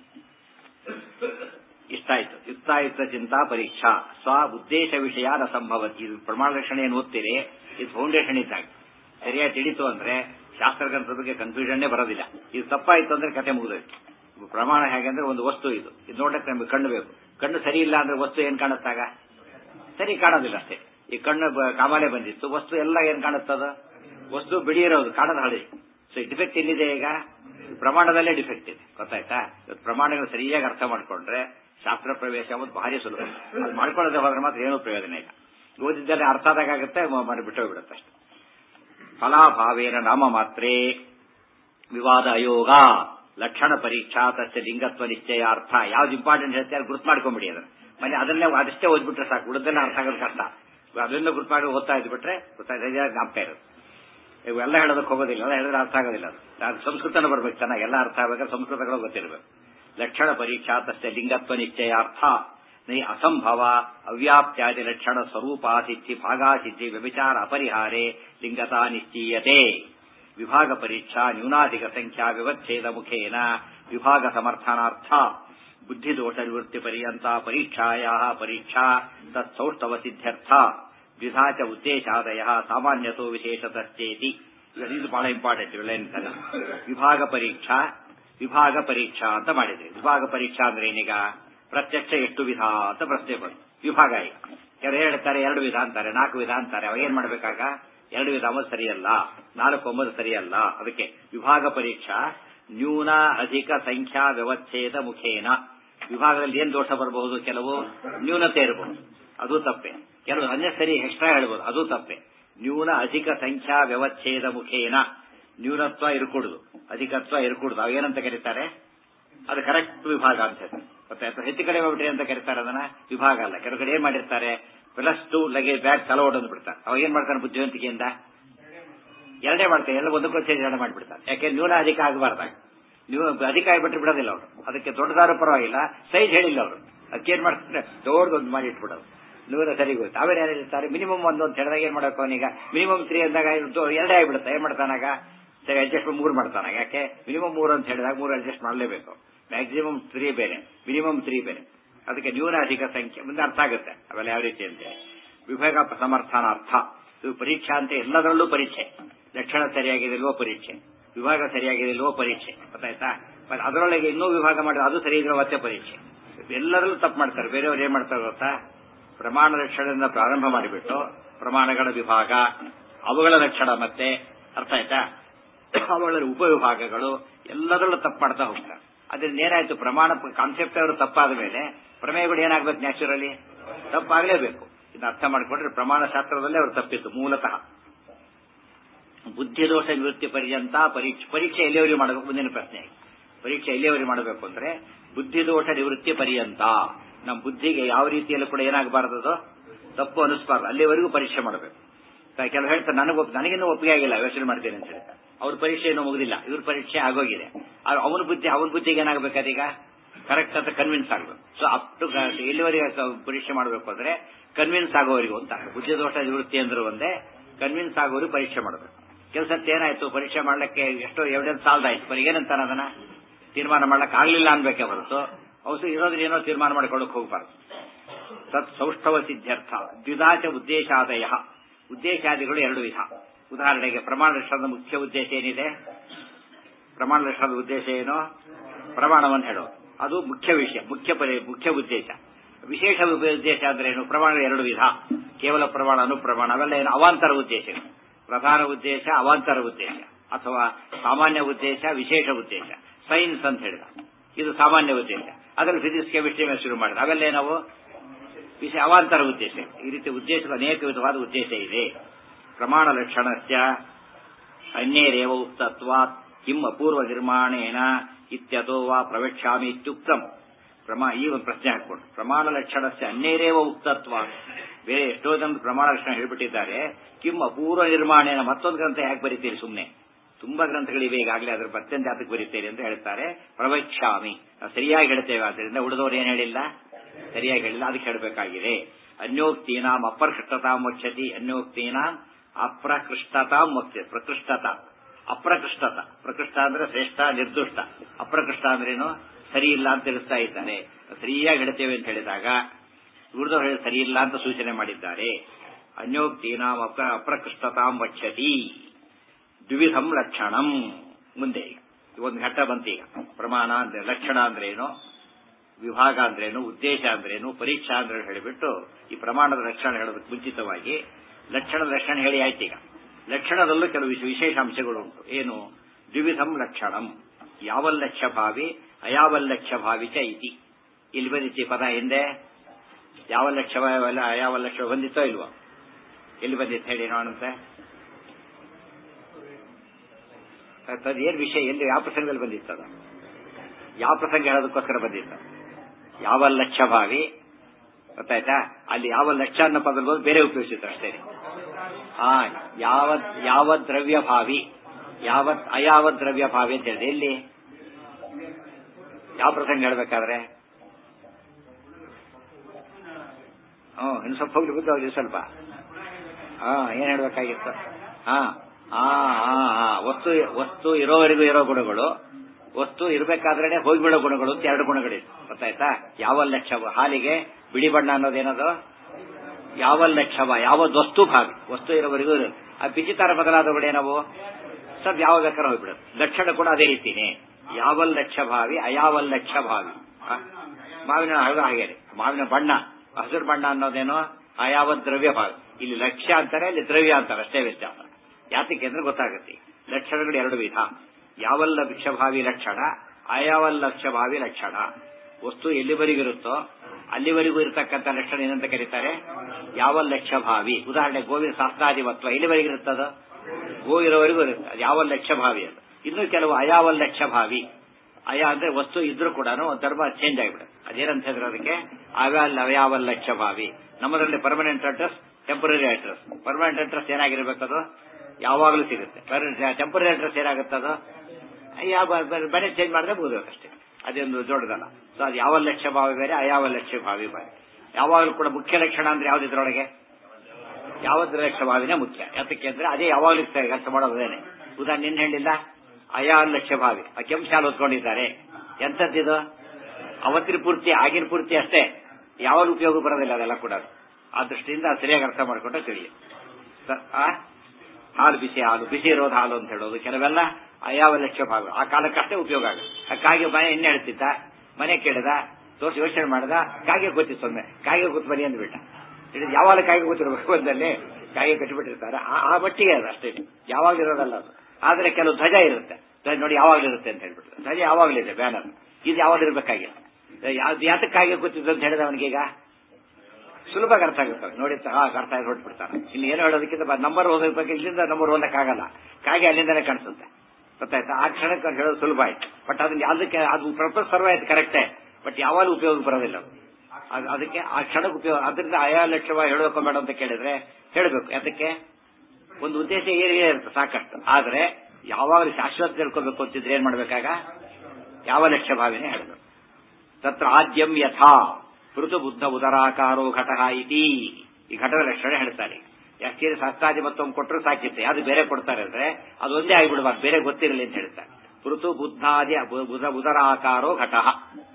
ಇಷ್ಟಾಯ್ತು. ಯುಕ್ತಾಯುಕ್ತ ಚಿಂತಾ ಪರೀಕ್ಷಾ ಸ್ವ ಉದ್ದೇಶ ವಿಷಯ ನ ಸಂಭವತಿ. ಇದು ಪ್ರಮಾಣ ರಕ್ಷಣೆ ಏನು ಓದ್ತೀರಿ, ಇದು ಫೌಂಡೇಶನ್ ಇದ್ದಾಗ ಸರಿಯಾಗಿ ತಿಳಿತು ಅಂದ್ರೆ ಶಾಸ್ತ್ರಗ್ರಂಥದ ಬಗ್ಗೆ ಕನ್ಫ್ಯೂಷನ್ನೇ ಬರೋದಿಲ್ಲ. ಇದು ತಪ್ಪಾಯ್ತು ಅಂದ್ರೆ ಕತೆ ಮುಗಿದೋಯ್ತು. ಪ್ರಮಾಣ ಹೇಗೆಂದ್ರೆ ಒಂದು ವಸ್ತು ಇದು ಇದು ನೋಡಕ್ಕೆ ನಮ್ಗೆ ಕಣ್ಣು ಬೇಕು. ಕಣ್ಣು ಸರಿ ಇಲ್ಲ ಅಂದ್ರೆ ವಸ್ತು ಏನ್ ಕಾಣುತ್ತಾಗ? ಸರಿ ಕಾಣೋದಿಲ್ಲ ಅಷ್ಟೇ. ಈ ಕಣ್ಣು ಕಾಮಾಲೆ ಬಂದಿತ್ತು, ವಸ್ತು ಎಲ್ಲ ಏನ್ ಕಾಣುತ್ತದ? ವಸ್ತು ಬಿಡಿ ಇರೋದು, ಕಾಣದ ಹಳಿ. ಸೊ ಡಿಫೆಕ್ಟ್ ಎಲ್ಲಿದೆ? ಈಗ ಪ್ರಮಾಣದಲ್ಲೇ ಡಿಫೆಕ್ಟ್ ಇದೆ. ಗೊತ್ತಾಯ್ತಾ? ಪ್ರಮಾಣಗಳು ಸರಿಯಾಗಿ ಅರ್ಥ ಮಾಡ್ಕೊಂಡ್ರೆ ಶಾಸ್ತ್ರ ಪ್ರವೇಶ ಒಂದು ಭಾರಿ ಸುಲಭ. ಅದು ಮಾಡ್ಕೊಳ್ಳೋದೇ ಹೋದ್ರೆ ಮಾತ್ರ ಏನೂ ಪ್ರಯೋಜನ ಇಲ್ಲ. ಓದಿದ್ದಲ್ಲೇ ಅರ್ಥ ಆದಾಗುತ್ತೆ, ಮಾಡಿ ಬಿಟ್ಟೋಗ್ಬಿಡುತ್ತೆ ಅಷ್ಟೇ. ಫಲಾಭಾವೇನ ನಾಮ ಮಾತ್ರೇ ವಿವಾದ ಅಯೋಗ ಲಕ್ಷಣ ಪರೀಕ್ಷಾ ತಸ್ಯ ಲಿಂಗತ್ವ ನಿಶ್ಚಯಾರ್ಥ. ಯಾವ್ದು ಇಂಪಾರ್ಟೆಂಟ್ ಹೇಳ್ತಾರೆ ಗುರುತು ಮಾಡ್ಕೊಂಡ್ಬಿಡಿ. ಅದನ್ನ ಮನೆ ಅದನ್ನೇ ಅದಷ್ಟೇ ಓದ್ಬಿಟ್ರೆ ಸಾಕು, ಉಳಿದೆಲ್ಲ ಅರ್ಥ ಆಗೋದು ಕಷ್ಟ. ಅದನ್ನ ಗುರುತು ಮಾಡಿ ಓದ್ತಾ ಇದ್ಬಿಟ್ರೆ ಗೊತ್ತಾಗ ಜ್ಞಾಪಕ ಇರೋದು. ಇವೆಲ್ಲ ಹೇಳೋದಕ್ಕೆ ಹೋಗೋದಿಲ್ಲ, ಎಲ್ಲ ಹೇಳಿದ್ರೆ ಅರ್ಥ ಆಗೋದಿಲ್ಲ. ಅದು ಸಂಸ್ಕೃತನ ಬರ್ಬೇಕು ಚೆನ್ನಾಗಿ, ಎಲ್ಲ ಅರ್ಥ ಆಗ್ಬೇಕಾದ್ರೆ ಸಂಸ್ಕೃತಗಳು ಗೊತ್ತಿರಬೇಕು. ಲಕ್ಷಣ ಪರೀಕ್ಷಾ ತಸ್ಯ ಲಿಂಗತ್ವ ನಿಶ್ಚಯಾರ್ಥ ನೈ ಅಸಂಭವ ಅವ್ಯಾಪ್ತ್ಯಾದಿ ಲಕ್ಷಣ ಸ್ವರೂಪಾಸಿದ್ಧಿ ಭಾಗಾಸಿದ್ಧಿ ವ್ಯಭಿಚಾರ ಅಪರಿಹಾರೇ ಲಿಂಗತಾ ನಿಶ್ಚೀಯತೆ. ವಿಭಾಗ ಪರೀಕ್ಷಾ ನ್ಯೂನಾಧಿಕ ಸಂಖ್ಯಾ ವ್ಯವಚ್ಛೇದ ಮುಖೇನ ವಿಭಾಗ ಸಮರ್ಥನಾರ್ಥ ಬುದ್ಧಿದೋಷ ನಿವೃತ್ತಿ ಪರ್ಯಂತ ಪರೀಕ್ಷಾಯಾ ಪರೀಕ್ಷಾ ತತ್ಸೌಷ್ಠವ ಸಿದ್ಧ್ಯರ್ಥ ದ್ವಿಧಾ ಚ ಉದ್ದೇಶಾದಯ ಸಾಮಾನ್ಯತೋ ವಿಶೇಷತಶ್ಚೇತಿ. ಇದು ಬಹಳ ಇಂಪಾರ್ಟೆಂಟ್. ಇವೆಲ್ಲ ವಿಭಾಗ ಪರೀಕ್ಷಾ ವಿಭಾಗ ಪರೀಕ್ಷಾ ಅಂತ ಮಾಡಿದ್ರಿ. ವಿಭಾಗ ಪರೀಕ್ಷಾ ಅಂದ್ರೆ ಏನೀಗ? ಪ್ರತ್ಯಕ್ಷ ಎಷ್ಟು ವಿಧ ಅಂತ ಪ್ರಶ್ನೆ ಬಂತು. ವಿಭಾಗ ಈಗ ಕೆಲವರು ಹೇಳ್ತಾರೆ ಎರಡು ವಿಧ ಅಂತಾರೆ, ನಾಲ್ಕು ವಿಧ ಅಂತಾರೆ. ಅವಾಗ ಏನ್ ಮಾಡ್ಬೇಕಾಗ? ಎರಡು ವಿಧ ಒಂಬತ್ತು ಸರಿಯಲ್ಲ, ನಾಲ್ಕು ಒಂಬತ್ತು ಸರಿಯಲ್ಲ. ಅದಕ್ಕೆ ವಿಭಾಗ ಪರೀಕ್ಷಾ ನ್ಯೂನ ಅಧಿಕ ಸಂಖ್ಯಾ ವ್ಯವಚ್ಛೇದ ಮುಖೇನ. ವಿಭಾಗದಲ್ಲಿ ಏನ್ ದೋಷ ಬರಬಹುದು? ಕೆಲವು ನ್ಯೂನತೆ ಇರಬಹುದು, ಅದು ತಪ್ಪೆ. ಕೆಲವು ಅನ್ಯಸರಿ ಎಕ್ಸ್ಟ್ರಾ ಹೇಳ್ಬೋದು, ಅದು ತಪ್ಪೆ. ನ್ಯೂನ ಅಧಿಕ ಸಂಖ್ಯಾ ವ್ಯವಚ್ಛೇದ ಮುಖೇನ. ನ್ಯೂನತ್ವ ಇರ್ಕೂಡುದು, ಅಧಿಕತ್ವ ಇರ್ಕೂಡುದು. ಅವೇನಂತ ಕರೀತಾರೆ? ಅದು ಕರೆಕ್ಟ್ ವಿಭಾಗ ಅಂತ ಹೇಳ್ತಾರೆ. ಗೊತ್ತಾಯ್ತು? ಹೆಚ್ಚು ಕಡೆ ಹೋಗ್ಬಿಟ್ರಿ ಅಂತ ಕರೀತಾರೆ, ಅದನ್ನ ವಿಭಾಗ ಅಲ್ಲ. ಕೆಲವು ಕಡೆ ಏನ್ ಮಾಡಿರ್ತಾರೆ, ಪ್ಲಸ್ ಟು ಲಗೇಜ್ ಬ್ಯಾಗ್ ತಲ ಓಡೋದು ಬಿಡ್ತಾರೆ. ಅವಾಗ ಏನ್ ಮಾಡ್ತಾನೆ ಬುದ್ಧಿವಂತಿಕೆಯಿಂದ? ಎರಡೇ ಮಾಡ್ತಾರೆ, ಎಲ್ಲ ಒಂದಕ್ಕೊಂದು ಸೇರಿ ಎರಡು ಮಾಡಿಬಿಡ್ತಾರೆ. ಯಾಕೆ? ನ್ಯೂನ ಅಧಿಕ ಆಗಬಾರ್ದಾಗ. ನೀವು ಅಧಿಕ ಆಗಿಬಿಟ್ರೆ ಬಿಡೋದಿಲ್ಲ ಅವರು. ಅದಕ್ಕೆ ದೊಡ್ಡದಾರು ಪರವಾಗಿಲ್ಲ, ಸೈಜ್ ಹೇಳಿಲ್ಲ ಅವರು. ಅದಕ್ಕೇನ್ ಮಾಡ್ತಾರೆ, ದೊಡ್ಡದೊಂದು ಮಾಡಿ ಇಟ್ಬಿಡೋದು. ನೂರ ಸರಿ ಹೋಯ್ತು. ಆಮೇಲೆ ಏನ್ ಹೇಳ್ತಾರೆ, ಮಿನಿಮಮ್ ಒಂದು ಅಂತ ಹೇಳಿದಾಗ ಏನ್ ಮಾಡಬೇಕು ಅವನೀಗ? ಮಿನಿಮಮ್ ತ್ರೀ ಅಂದಾಗ ಎರಡೇ ಆಗಿಬಿಡುತ್ತೆ. ಏನ್ ಮಾಡ್ತಾನಾಗ? ಸರಿ ಅಡ್ಜಸ್ಟ್ ಮೂರು ಮಾಡ್ತಾನಾಗ. ಯಾಕೆ? ಮಿನಿಮಮ್ ಮೂರು ಅಂತ ಹೇಳಿದಾಗ ಮೂರು ಅಡ್ಜಸ್ಟ್ ಮಾಡಲೇಬೇಕು. ಮ್ಯಾಕ್ಸಿಮಮ್ ತ್ರೀ ಬೇರೆ, ಮಿನಿಮಮ್ ತ್ರೀ ಬೇರೆ. ಅದಕ್ಕೆ ನ್ಯೂನ ಅಧಿಕ ಸಂಖ್ಯೆ ಮುಂದೆ ಅರ್ಥ ಆಗುತ್ತೆ ಅವೆಲ್ಲ ಯಾವ ರೀತಿ ಅಂತೇಳಿ. ವಿಭಾಗ ಸಮರ್ಥನಾರ್ಥ. ಇದು ಪರೀಕ್ಷಾ ಅಂತ ಎಲ್ಲದರಲ್ಲೂ ಪರೀಕ್ಷೆ. ಲಕ್ಷಣ ಸರಿಯಾಗಿದೆಲ್ವೋ ಪರೀಕ್ಷೆ, ವಿಭಾಗ ಸರಿಯಾಗಿದೆಲ್ವೋ ಪರೀಕ್ಷೆ. ಗೊತ್ತಾಯ್ತಾ? ಅದರೊಳಗೆ ಇನ್ನೂ ವಿಭಾಗ ಮಾಡಿದ್ರೆ ಅದು ಸರಿ ಇದ್ರೆ ಮತ್ತೆ ಪರೀಕ್ಷೆ. ಎಲ್ಲರಲ್ಲೂ ತಪ್ಪು ಮಾಡ್ತಾರೆ. ಬೇರೆಯವ್ರು ಏನ್ ಮಾಡ್ತಾರೆ ಗೊತ್ತಾ? ಪ್ರಮಾಣ ಲಕ್ಷಣದಿಂದ ಪ್ರಾರಂಭ ಮಾಡಿಬಿಟ್ಟು ಪ್ರಮಾಣಗಳ ವಿಭಾಗ, ಅವುಗಳ ಲಕ್ಷಣ, ಮತ್ತೆ ಅರ್ಥ ಆಯ್ತಾ, ಅವುಗಳ ಉಪವಿಭಾಗಗಳು ಎಲ್ಲದರಲ್ಲೂ ತಪ್ಪು ಮಾಡ್ತಾ ಹೋಗ್ತಾರೆ. ಅದರಿಂದ ಏನಾಯ್ತು? ಪ್ರಮಾಣ ಕಾನ್ಸೆಪ್ಟ್ ಅವರು ತಪ್ಪಾದ ಮೇಲೆ ಪ್ರಮೇಯಗಳು ಏನಾಗ್ಬೇಕು? ನ್ಯಾಚುರಲಿ ತಪ್ಪಾಗಲೇಬೇಕು. ಇದನ್ನ ಅರ್ಥ ಮಾಡಿಕೊಂಡ್ರೆ ಪ್ರಮಾಣ ಶಾಸ್ತ್ರದಲ್ಲೇ ಅವರು ತಪ್ಪಿತ್ತು ಮೂಲತಃ. ಬುದ್ಧಿದೋಷ ನಿವೃತ್ತಿ ಪರ್ಯಂತ ಪರೀಕ್ಷೆ. ಪರೀಕ್ಷೆ ಎಲ್ಲಿಯವರೆಗೆ ಮಾಡಬೇಕು? ಮುಂದಿನ ಪ್ರಶ್ನೆ. ಪರೀಕ್ಷೆ ಎಲ್ಲಿಯವರೆಗೆ ಮಾಡಬೇಕು ಅಂದ್ರೆ ಬುದ್ಧಿದೋಷ ನಿವೃತ್ತಿ ಪರ್ಯಂತ. ನಮ್ಮ ಬುದ್ಧಿಗೆ ಯಾವ ರೀತಿಯಲ್ಲೂ ಕೂಡ ಏನಾಗಬಾರದು, ತಪ್ಪು ಅನಿಸ್ಬಾರ್ದು, ಅಲ್ಲಿವರೆಗೂ ಪರೀಕ್ಷೆ ಮಾಡಬೇಕು. ಕೆಲವು ಹೇಳ್ತಾರೆ ನನಗೆ ನನಗಿನ್ನೂ ಒಪ್ಪಿಗೆ ಆಗಿಲ್ಲ, ಯೋಚನೆ ಮಾಡ್ತೇನೆ ಅಂತ ಹೇಳ್ತಾರೆ. ಅವ್ರ ಪರೀಕ್ಷೆ ಏನೂ ಮುಗಿದಿಲ್ಲ, ಇವ್ರ ಪರೀಕ್ಷೆ ಆಗೋಗಿದೆ. ಅವನ ಬುದ್ಧಿ ಅವನ ಬುದ್ಧಿಗೆ ಏನಾಗಬೇಕು, ಅದೀಗ ಕರೆಕ್ಟ್ ಅಂತ ಕನ್ವಿನ್ಸ್ ಆಗಬೇಕು. ಸೊ ಅಪ್ ಟು ಎಲ್ಲಿವರೆಗೆ ಪರೀಕ್ಷೆ ಮಾಡಬೇಕು ಅಂದ್ರೆ ಕನ್ವಿನ್ಸ್ ಆಗೋವರೆಗೂ ಅಂತ. ಬುದ್ಧಿದೋಷ ನಿವೃತ್ತಿ ಅಂದ್ರೆ ಒಂದೇ, ಕನ್ವಿನ್ಸ್ ಆಗೋವರೆಗೂ ಪರೀಕ್ಷೆ ಮಾಡಬೇಕು. ಕೆಲಸಕ್ಕೆ ಏನಾಯ್ತು, ಪರೀಕ್ಷೆ ಮಾಡ್ಲಿಕ್ಕೆ ಎಷ್ಟೋ ಎವಿಡೆನ್ಸ್ ಸಾಲ್ದಾಯ್ತು, ಬರೀ ಏನಂತಾನ ಅದನ್ನ ತೀರ್ಮಾನ ಮಾಡ್ಲಿಕ್ಕೆ ಆಗ್ಲಿಲ್ಲ ಅನ್ಬೇಕೆ ಹೊರತು ಔಷಧ ಇರೋದ್ರೆ ಏನೋ ತೀರ್ಮಾನ ಮಾಡಿಕೊಳ್ಳಕ್ ಹೋಗ್ಬಾರ್ದು. ತತ್ ಸೌಷ್ಠವ ಸಿದ್ಧ್ಯರ್ಥ ದ್ವಿಧಾಚ ಉದ್ದೇಶಾದಯ. ಉದ್ದೇಶಾದಿಗಳು ಎರಡು ವಿಧ. ಉದಾಹರಣೆಗೆ ಪ್ರಮಾಣ ಲಕ್ಷಣದ ಮುಖ್ಯ ಉದ್ದೇಶ ಏನಿದೆ, ಪ್ರಮಾಣ ಲಕ್ಷಣದ ಉದ್ದೇಶ ಏನು, ಪ್ರಮಾಣವನ್ನು ಹೇಳೋದು, ಅದು ಮುಖ್ಯ ವಿಷಯ, ಮುಖ್ಯ ಪರಿ ಮುಖ್ಯ ಉದ್ದೇಶ. ವಿಶೇಷ ಉದ್ದೇಶ ಅಂದ್ರೆ ಏನು, ಪ್ರಮಾಣ ಎರಡು ವಿಧ, ಕೇವಲ ಪ್ರಮಾಣ, ಅನುಪ್ರಮಾಣ, ಅವೆಲ್ಲ ಏನು ಅವಾಂತರ ಉದ್ದೇಶ. ಪ್ರಧಾನ ಉದ್ದೇಶ ಅವಾಂತರ ಉದ್ದೇಶ, ಅಥವಾ ಸಾಮಾನ್ಯ ಉದ್ದೇಶ ವಿಶೇಷ ಉದ್ದೇಶ. ಸೈನ್ಸ್ ಅಂತ ಹೇಳಿದ, ಇದು ಸಾಮಾನ್ಯ ಉದ್ದೇಶ, ಅದರಲ್ಲಿ ಫಿಸಿಕ್ಸ್ ಕೆಮಿಸ್ಟ್ರಿ ಮೇಲೆ ಶುರು ಮಾಡಿದ, ಅವೆಲ್ಲ ನಾವು ವಿಷಯ ಅವಾಂತರ ಉದ್ದೇಶ. ಈ ರೀತಿ ಉದ್ದೇಶದ ಅನೇಕ ವಿಧವಾದ ಉದ್ದೇಶ ಇದೆ. ಪ್ರಮಾಣ ಲಕ್ಷಣಸ್ಯ ಅನ್ಯೇರೇವ ಉಕ್ತತ್ವಾತ್ ಕಿಂ ಅಪೂರ್ವ ನಿರ್ಮಾಣೇನ ಇತ್ಯಥೋ ವಾ ಪ್ರವೇಕ್ಷಾಮಿ ಇತ್ಯುಕ್ತಂ. ಪ್ರಮಾ ಈ ಒಂದು ಪ್ರಶ್ನೆ ಹಾಕೊಂಡು, ಪ್ರಮಾಣ ಲಕ್ಷಣಸ್ಯ ಅನ್ಯೇರೇವ ಉಕ್ತತ್ವ, ಬೇರೆ ಎಷ್ಟೋ ಜನ ಪ್ರಮಾಣ ಲಕ್ಷಣ ಹೇಳ್ಬಿಟ್ಟಿದ್ದಾರೆ, ಕಿಂ ಅಪೂರ್ವ ನಿರ್ಮಾಣೇನ, ಮತ್ತೊಂದು ಗ್ರಂಥ ಯಾಕೆ ಬರೀತೀರಿ, ಸುಮ್ಮನೆ ತುಂಬಾ ಗ್ರಂಥಗಳಿವೆ ಈಗಾಗಲೇ, ಅದ್ರ ಮತ್ತೆಂದು ಯಾತಕ್ಕೆ ಬರೀತೀರಿ ಅಂತ ಹೇಳ್ತಾರೆ. ಪ್ರವೇಕ್ಷಾಮಿ, ನಾವು ಸರಿಯಾಗಿ ಹೇಳ್ತೇವೆ, ಆದ್ರಿಂದ ಉಳಿದವರು ಏನ್ ಹೇಳಿಲ್ಲ, ಸರಿಯಾಗಿ ಹೇಳಿಲ್ಲ, ಅದಕ್ಕೆ ಹೇಳಬೇಕಾಗಿದೆ. ಅನ್ಯೋಕ್ತೀನಾಂ ಅಪ್ರಕೃಷ್ಟತಾಂ ವಕ್ಷತಿ, ಅನ್ಯೋಕ್ತೀನಾಂ ಅಪ್ರಕೃಷ್ಟತಾಂ ವಕ್ಷತಿ. ಪ್ರಕೃಷ್ಟತ ಅಪ್ರಕೃಷ್ಟತ, ಪ್ರಕೃಷ್ಟ ಅಂದ್ರೆ ಶ್ರೇಷ್ಠ, ನಿರ್ದುಷ್ಟ. ಅಪ್ರಕೃಷ್ಟ ಅಂದ್ರೇನು, ಸರಿ ಇಲ್ಲ ಅಂತ ತಿಳಿಸ್ತಾ ಇದ್ದಾನೆ. ಸರಿಯಾಗಿ ಹೇಳ್ತೇವೆ ಅಂತ ಹೇಳಿದಾಗ ಉಳಿದವರು ಹೇಳಿ ಸರಿ ಇಲ್ಲ ಅಂತ ಸೂಚನೆ ಮಾಡಿದ್ದಾರೆ. ಅನ್ಯೋಕ್ತೀನಾಂ ಅಪ್ರಕೃಷ್ಟತಾಂ ವಕ್ಷತಿ ದ್ವಿವಿಧಂ ಲಕ್ಷಣಂ. ಮುಂದೆ ಈಗ ಒಂದು ಘಟ್ಟ ಬಂತೀಗ, ಪ್ರಮಾಣ ಅಂದ್ರೆ ಲಕ್ಷಣ ಅಂದ್ರೇನು, ವಿಭಾಗ ಅಂದ್ರೇನು, ಉದ್ದೇಶ ಅಂದ್ರೇನು, ಪರೀಕ್ಷಾ ಅಂದ್ರೆ ಹೇಳಿಬಿಟ್ಟು ಈ ಪ್ರಮಾಣದ ಲಕ್ಷಣ ಹೇಳೋದಕ್ಕೆ ಮುಂಚಿತವಾಗಿ ಲಕ್ಷಣದ ಲಕ್ಷಣ ಹೇಳಿ ಆಯ್ತೀಗ. ಲಕ್ಷಣದಲ್ಲೂ ಕೆಲವು ವಿಶೇಷಾಂಶಗಳು ಉಂಟು. ಏನು, ದ್ವಿವಿಧಂ ಲಕ್ಷಣಂ, ಯಾವಲ್ಲಕ್ಷ್ಯ ಭಾವಿ ಅಯಾವಲ್ಲಕ್ಷ್ಯ ಭಾವಿ ಚ ಇತಿ. ಇಲ್ಲಿ ಬಂದಿತ್ತು ಪದ ಹಿಂದೆ, ಯಾವಲ್ಲಕ್ಷ್ಯ ಅಯಾವಲ್ಲಕ್ಷ್ಯ ಬಂದಿತ್ತೋ ಇಲ್ವೋ, ಎಲ್ಲಿ ಬಂದಿತ್ತು ಹೇಳಿ ನೋಡಂತೆ. ಅದೇನು ವಿಷಯ, ಎಲ್ಲಿ ಯಾವ ಪ್ರಸಂಗದಲ್ಲಿ ಬಂದಿತ್ತದ, ಯಾವ ಪ್ರಸಂಗ ಹೇಳೋದಕ್ಕೋಸ್ಕರ ಬಂದಿತ್ತು, ಯಾವ ಲಕ್ಷ್ಯ ಭಾವಿ, ಗೊತ್ತಾಯ್ತಾ. ಅಲ್ಲಿ ಯಾವ ಲಕ್ಷ್ಯ ಅನ್ನೋ ಪದದಲ್ಲಿ ಬೇರೆ ಉಪಯೋಗಿಸಿದ್ರು ಅಷ್ಟೇ. ಆ ಯಾವ ಯಾವ ದ್ರವ್ಯ ಭಾವಿ, ಯಾವತ್ ಅಯಾವ ದ್ರವ್ಯ ಭಾವಿ ಅಂತ ಹೇಳಿದೆ. ಎಲ್ಲಿ ಯಾವ ಪ್ರಸಂಗ ಹೇಳ್ಬೇಕಾದ್ರೆ, ಹ್ಮ್ ಇನ್ನು ಸ್ವಲ್ಪ ಹೋಗ್ಲಿ ಬುದ್ಧ ಹೋಗ್ಲಿ ಸ್ವಲ್ಪ. ಹಾ ಏನ್ ಹೇಳ್ಬೇಕಾಗಿತ್ತು, ಹಾ ಹಾ ಹಾ ಹಾ ವಸ್ತು ವಸ್ತು ಇರೋವರೆಗೂ ಇರೋ ಗುಣಗಳು, ವಸ್ತು ಇರಬೇಕಾದ್ರೆ ಹೋಗ್ಬಿಡೋ ಗುಣಗಳು ಅಂತ ಎರಡು ಗುಣಗಳಿವೆ, ಗೊತ್ತಾಯ್ತಾ. ಯಾವ ಲಕ್ಷ್ಯ, ಹಾಲಿಗೆ ಬಿಳಿ ಬಣ್ಣ ಅನ್ನೋದೇನದು ಯಾವ ಲಕ್ಷ್ಯವ, ಯಾವದ್ ವಸ್ತು ಭಾವಿ, ವಸ್ತು ಇರೋವರೆಗೂ ಇರೋದು. ಆ ಬಿಜಿತಾರ ಬದಲಾದವುಗಳೇ ನಾವು ಸ್ವಲ್ಪ ಯಾವ ಬೇಕಾದ್ರೆ ಹೋಗ್ಬಿಡೋದು. ಲಕ್ಷಣ ಕೂಡ ಅದೇ ರೀತಿನೇ, ಯಾವಲ್ ಲಕ್ಷ್ಯ ಭಾವಿ ಅಯಾವಲ್ ಲಕ್ಷ್ಯ ಭಾವಿ. ಮಾವಿನ ಹಾಗೆ ಮಾವಿನ ಬಣ್ಣ ಹಸಿರು ಬಣ್ಣ ಅನ್ನೋದೇನೋ ಅಯಾವ ದ್ರವ್ಯ ಭಾವಿ, ಇಲ್ಲಿ ಲಕ್ಷ್ಯ ಅಂತಾರೆ, ಇಲ್ಲಿ ದ್ರವ್ಯ ಅಂತಾರೆ, ಅಷ್ಟೇ ವ್ಯತ್ಯಾಸ. ಯಾತಕ್ಕೆ ಅಂದ್ರೆ ಗೊತ್ತಾಗುತ್ತೆ. ಲಕ್ಷಣಗಳು ಎರಡು ವಿಧ, ಯಾವಲ್ಲ ಲಕ್ಷ್ಯಭಾವಿ ಲಕ್ಷಣ, ಅಯಾವಲ್ ಲಕ್ಷ್ಯಭಾವಿ ಲಕ್ಷಣ. ವಸ್ತು ಎಲ್ಲಿವರೆಗಿರುತ್ತೋ ಅಲ್ಲಿವರೆಗೂ ಇರತಕ್ಕಂಥ ಲಕ್ಷಣ ಏನಂತ ಕರೀತಾರೆ, ಯಾವಲ್ ಲಕ್ಷ್ಯಭಾವಿ. ಉದಾಹರಣೆ ಗೋವಿನ ಶಾಸ್ತ್ರಾಧಿಪತ್ವ ಎಲ್ಲಿವರೆಗಿರುತ್ತದ, ಗೋ ಇರೋವರೆಗೂ ಇರುತ್ತೆ, ಅದು ಯಾವಲ್ ಲಕ್ಷ್ಯಭಾವಿ ಅದು. ಇನ್ನು ಕೆಲವು ಅಯಾವಲ್ ಲಕ್ಷ್ಯಭಾವಿ, ಅಯ ಅಂದ್ರೆ ವಸ್ತು ಇದ್ರೂ ಕೂಡ ಧರ್ಮ ಚೇಂಜ್ ಆಗಿಬಿಡುತ್ತೆ. ಅದೇನಂತ ಹೇಳಿದ್ರೆ ಅದಕ್ಕೆ ಅವಾಲ್ ಅವ್ಯಾವಲ್ ಲಕ್ಷ್ಯಭಾವಿ. ನಮ್ಮದ್ರಲ್ಲಿ permanent address, temporary address. Permanent address ಏನಾಗಿರ್ಬೇಕದು, ಯಾವಾಗಲೂ ಸಿಗುತ್ತೆ. ಟೆಂಪರರಿ ಅಡ್ರೆಸ್ ಏನಾಗುತ್ತದು, ಯಾವ ಮನೆ ಚೇಂಜ್ ಮಾಡಿದ್ರೆ ಬೋದಬೇಕಷ್ಟೇ, ಅದೊಂದು ದೊಡ್ಡದಲ್ಲ. ಸೊ ಅದು ಯಾವ ಲಕ್ಷ್ಯ ಭಾವಿ ಬೇರೆ, ಅಯಾವ ಲಕ್ಷ್ಯ ಭಾವಿ ಬೇರೆ. ಯಾವಾಗಲೂ ಕೂಡ ಮುಖ್ಯ ಲಕ್ಷಣ ಅಂದ್ರೆ ಯಾವ್ದಿದ್ರೊಳಗೆ, ಯಾವದ್ರ ಲಕ್ಷ್ಯ ಭಾವಿನೇ ಮುಖ್ಯ. ಯಾತಕ್ಕೆ ಅಂದ್ರೆ ಅದೇ ಯಾವಾಗಲೂ ಕೆಲಸ ಮಾಡೋದೇನೆ. ಉದಾಹರಣೆ ನಿನ್ನ ಹೇಳಿಲ್ಲ, ಅಯಾ ಲಕ್ಷ್ಯ ಭಾವಿ, ಆ ಕೆಂಪು ಶಾಲೆ ಓದ್ಕೊಂಡಿದ್ದಾರೆ, ಎಂಥದ್ದಿದು ಅವತ್ತಿನ ಪೂರ್ತಿ ಆಗಿನ ಪೂರ್ತಿ ಅಷ್ಟೇ, ಯಾವಾಗ ಉಪಯೋಗ ಬರೋದಿಲ್ಲ ಅದೆಲ್ಲ ಕೂಡ. ಆ ದೃಷ್ಟಿಯಿಂದ ಸರಿಯಾಗಿ ಅರ್ಥ ಮಾಡಿಕೊಂಡ್ರೆ ತಿಳಿ. ಹಾಲು ಬಿಸಿ ಹಾಲು, ಬಿಸಿ ಇರೋದು ಹಾಲು ಅಂತ ಹೇಳೋದು, ಕೆಲವೆಲ್ಲ ಅಯಾವ ಲಕ್ಷ್ಯ ಭಾಗ, ಆ ಕಾಲಕ್ಕಷ್ಟೇ ಉಪಯೋಗ ಆಗುತ್ತೆ. ಆ ಕಾಗೆ ಮನೆ ಎಣ್ಣೆ ಹೇಳ್ತಿದ್ದ, ಮನೆ ಕೇಳಿದ, ತೋರಿಸಿ ಯೋಚನೆ ಮಾಡಿದ, ಕಾಗೆ ಗೊತ್ತಿತ್ತು, ಒಮ್ಮೆ ಕಾಗೆ ಕೂತ್ ಬನ್ನಿ ಅಂದ್ಬಿಟ್ಟ. ಯಾವಾಗ ಕಾಗೆ ಕೂತಿರ್ಬೇಕು ಒಂದಲ್ಲಿ ಕಾಗೆ ಕಟ್ಟಿಬಿಟ್ಟಿರ್ತಾರೆ, ಆ ಮಟ್ಟಿಗೆ ಅದು ಅಷ್ಟೇ, ಯಾವಾಗಲೂ ಇರೋದಲ್ಲ ಅದು. ಆದ್ರೆ ಕೆಲವು ಧ್ವಜ ಇರುತ್ತೆ, ಧ್ವಜ ನೋಡಿ ಯಾವಾಗಲೂ ಇರುತ್ತೆ ಅಂತ ಹೇಳ್ಬಿಟ್ಟು, ಧ್ವಜ ಯಾವಾಗಲೂ ಇದೆ, ಬ್ಯಾನರ್ ಇದು ಯಾವಾಗಲೂ ಇರ್ಬೇಕಾಗಿಲ್ಲ. ಯಾವ್ದು ಯಾತಕ್ಕಾಗಿ ಕೂತಿದ್ದು ಅಂತ ಹೇಳಿದ ಅವನಿಗೀಗ ಸುಲಭವಾಗಿ ಅರ್ಥ ಆಗುತ್ತೆ. ನೋಡಿ ಅರ್ಥ ಆಗಿ ಹೊರಟ್ಬಿಡ್ತಾನೆ. ಇನ್ನು ಏನು ಹೇಳೋದಕ್ಕಿಂತ ನಂಬರ್ ಓದಬೇಕು, ಇಲ್ಲಿಂದ ನಂಬರ್ ಓದಕ್ಕಾಗಲ್ಲ, ಕಾಗೆ ಅಲ್ಲಿಂದನೇ ಕಾಣಿಸುತ್ತೆ, ಗೊತ್ತಾಯ್ತಾ. ಆ ಕ್ಷಣಕ್ಕೆ ಹೇಳೋದು ಸುಲಭ ಆಯ್ತು. ಬಟ್ ಅದನ್ನ ಅದಕ್ಕೆ ಅದು ಪರ್ಪಸ್ ಸರ್ವ್ ಆಯ್ತು, ಕರೆಕ್ಟೇ. ಬಟ್ ಯಾವಾಗಲೂ ಉಪಯೋಗ ಬರೋದಿಲ್ಲ. ಅದಕ್ಕೆ ಆ ಕ್ಷಣಕ್ಕೆ ಉಪಯೋಗ. ಅದರಿಂದ ಆಯಾ ಲಕ್ಷ್ಯವಾಗಿ ಹೇಳಬೇಕು ಬೇಡ ಅಂತ ಕೇಳಿದ್ರೆ ಹೇಳಬೇಕು. ಅದಕ್ಕೆ ಒಂದು ಉದ್ದೇಶ ಏರಿಯೇ ಇರುತ್ತೆ ಸಾಕಷ್ಟು. ಆದ್ರೆ ಯಾವಾಗಲೂ ಶಾಶ್ವತ ತಿಳ್ಕೋಬೇಕು ಅಂತಿದ್ರೆ ಏನ್ ಮಾಡ್ಬೇಕಾಗ ಯಾವ ಲಕ್ಷ್ಯ ಭಾವಿನೇ ಹೇಳಬೇಕು. ತತ್ರ ಆದ್ಯಂ ಯಥಾ ಋತು ಬುದ್ಧ ಉದರಾಕಾರೋ ಘಟಃ ಇತಿ. ಈ ಘಟದ ಲಕ್ಷಣ ಹೇಳ್ತಾರೆ. ಯಾಕೆ ಶಾಸ್ತ್ರಾದಿ ಮತ್ತೊಮ್ಮೆ ಕೊಟ್ಟರು ಸಾಕಿತ್ತೆ, ಅದು ಬೇರೆ ಕೊಡ್ತಾರೆ ಅಂದ್ರೆ ಅದು ಒಂದೇ ಆಗಿಬಿಡಬಾರ್ದು, ಬೇರೆ ಗೊತ್ತಿರಲಿ ಅಂತ ಹೇಳ್ತಾರೆ. ಋತು ಬುದ್ಧಾದಿ ಉದರಾಕಾರೋ ಘಟಃ.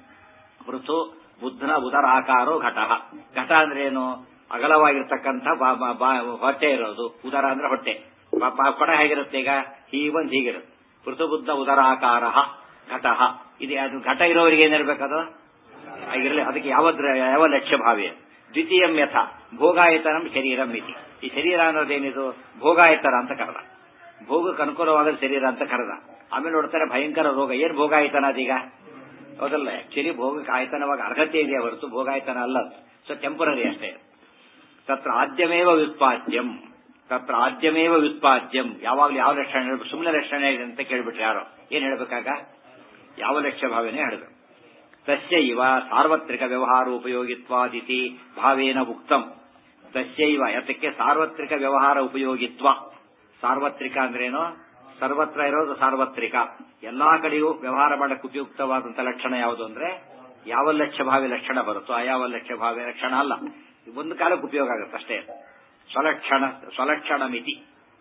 ಋತು ಬುದ್ಧನ ಉದರಾಕಾರೋ ಘಟಃ. ಘಟ ಅಂದ್ರೆ ಏನು? ಅಗಲವಾಗಿರ್ತಕ್ಕಂಥ ಹೊಟ್ಟೆ ಇರೋದು. ಉದರ ಅಂದ್ರೆ ಹೊಟ್ಟೆ. ಕೊಡ ಹೇಗಿರುತ್ತೆ ಈಗ? ಹೀಗೊಂದು ಹೀಗಿರುತ್ತೆ. ಋತು ಬುದ್ಧ ಉದರಾಕಾರ ಘಟಃ. ಇದು ಅದು ಘಟ ಇರೋರಿಗೆ ಏನಿರ್ಬೇಕದು ಆಗಿರಲಿ. ಅದಕ್ಕೆ ಯಾವದ್ರ ಯಾವ ಲಕ್ಷ್ಯ ಭಾವಿ. ದ್ವಿತೀಯಂ ಯಥ ಭೋಗಾಯತನಂ ಶರೀರಂ ಇತಿ. ಈ ಶರೀರ ಅನ್ನೋದೇನಿದು? ಭೋಗಾಯತನ ಅಂತ ಕರೆದ. ಭೋಗಕ್ಕೆ ಅನುಕೂಲವಾದ ಶರೀರ ಅಂತ ಕರೆದ. ಆಮೇಲೆ ನೋಡ್ತಾರೆ ಭಯಂಕರ ರೋಗ. ಏನ್ ಭೋಗಾಯತನ ಅದೀಗ? ಹೌದಲ್ಲ. ಆಕ್ಚುಲಿ ಭೋಗಕ್ಕೆ ಆಯತನವಾಗ ಅರ್ಹತೆ ಇದೆಯಾ ಹೊರತು ಭೋಗಾಯತನ ಅಲ್ಲ. ಸೊ ಟೆಂಪರರಿ ಅಷ್ಟೇ. ತತ್ರ ಆದ್ಯಮೇವ ವ್ಯುತ್ಪಾದ್ಯಂ. ತತ್ರ ಆದ್ಯಮೇವ ವ್ಯುತ್ಪಾದ್ಯಂ. ಯಾವಾಗಲೂ ಯಾವ ಲಕ್ಷಣ ಹೇಳ್ಬೇಕು? ಸುಮ್ಮನೆ ಲಕ್ಷಣ ಇದೆ ಅಂತ ಕೇಳ್ಬಿಟ್ರೆ ಯಾರೋ ಏನ್ ಹೇಳ್ಬೇಕಾಗ? ಯಾವ ಲಕ್ಷ್ಯ ಭಾವನೆ ಹೇಳಬೇಕು. ತಸ್ಯ ಇವ ಸಾರ್ವತ್ರಿಕ ವ್ಯವಹಾರ ಉಪಯೋಗಿತ್ವಾದಿತಿ ಭಾವೇನ ಉಕ್ತಂ. ತಸ್ಯ ಇವ ಯತಕ್ಕೆ ಸಾರ್ವತ್ರಿಕ ವ್ಯವಹಾರ ಉಪಯೋಗಿತ್ವ. ಸಾರ್ವತ್ರಿಕ ಅಂದ್ರೇನು? ಸರ್ವತ್ರ ಇರೋದು ಸಾರ್ವತ್ರಿಕ. ಎಲ್ಲಾ ಕಡೆಯೂ ವ್ಯವಹಾರ ಮಾಡಕ್ಕೆ ಉಪಯುಕ್ತವಾದಂತಹ ಲಕ್ಷಣ ಯಾವುದು ಅಂದ್ರೆ ಯಾವ ಲಕ್ಷ್ಯ ಭಾವಿ ಲಕ್ಷಣ ಬರುತ್ತೋ ಆ ಯಾವ ಲಕ್ಷ್ಯ ಭಾವಿ ಲಕ್ಷಣ ಅಲ್ಲ. ಒಂದು ಕಾಲಕ್ಕೆ ಉಪಯೋಗ ಆಗುತ್ತೆ ಅಷ್ಟೇ. ಸ್ವಲಕ್ಷಣ ಸ್ವಲಕ್ಷಣ ಮಿತಿ.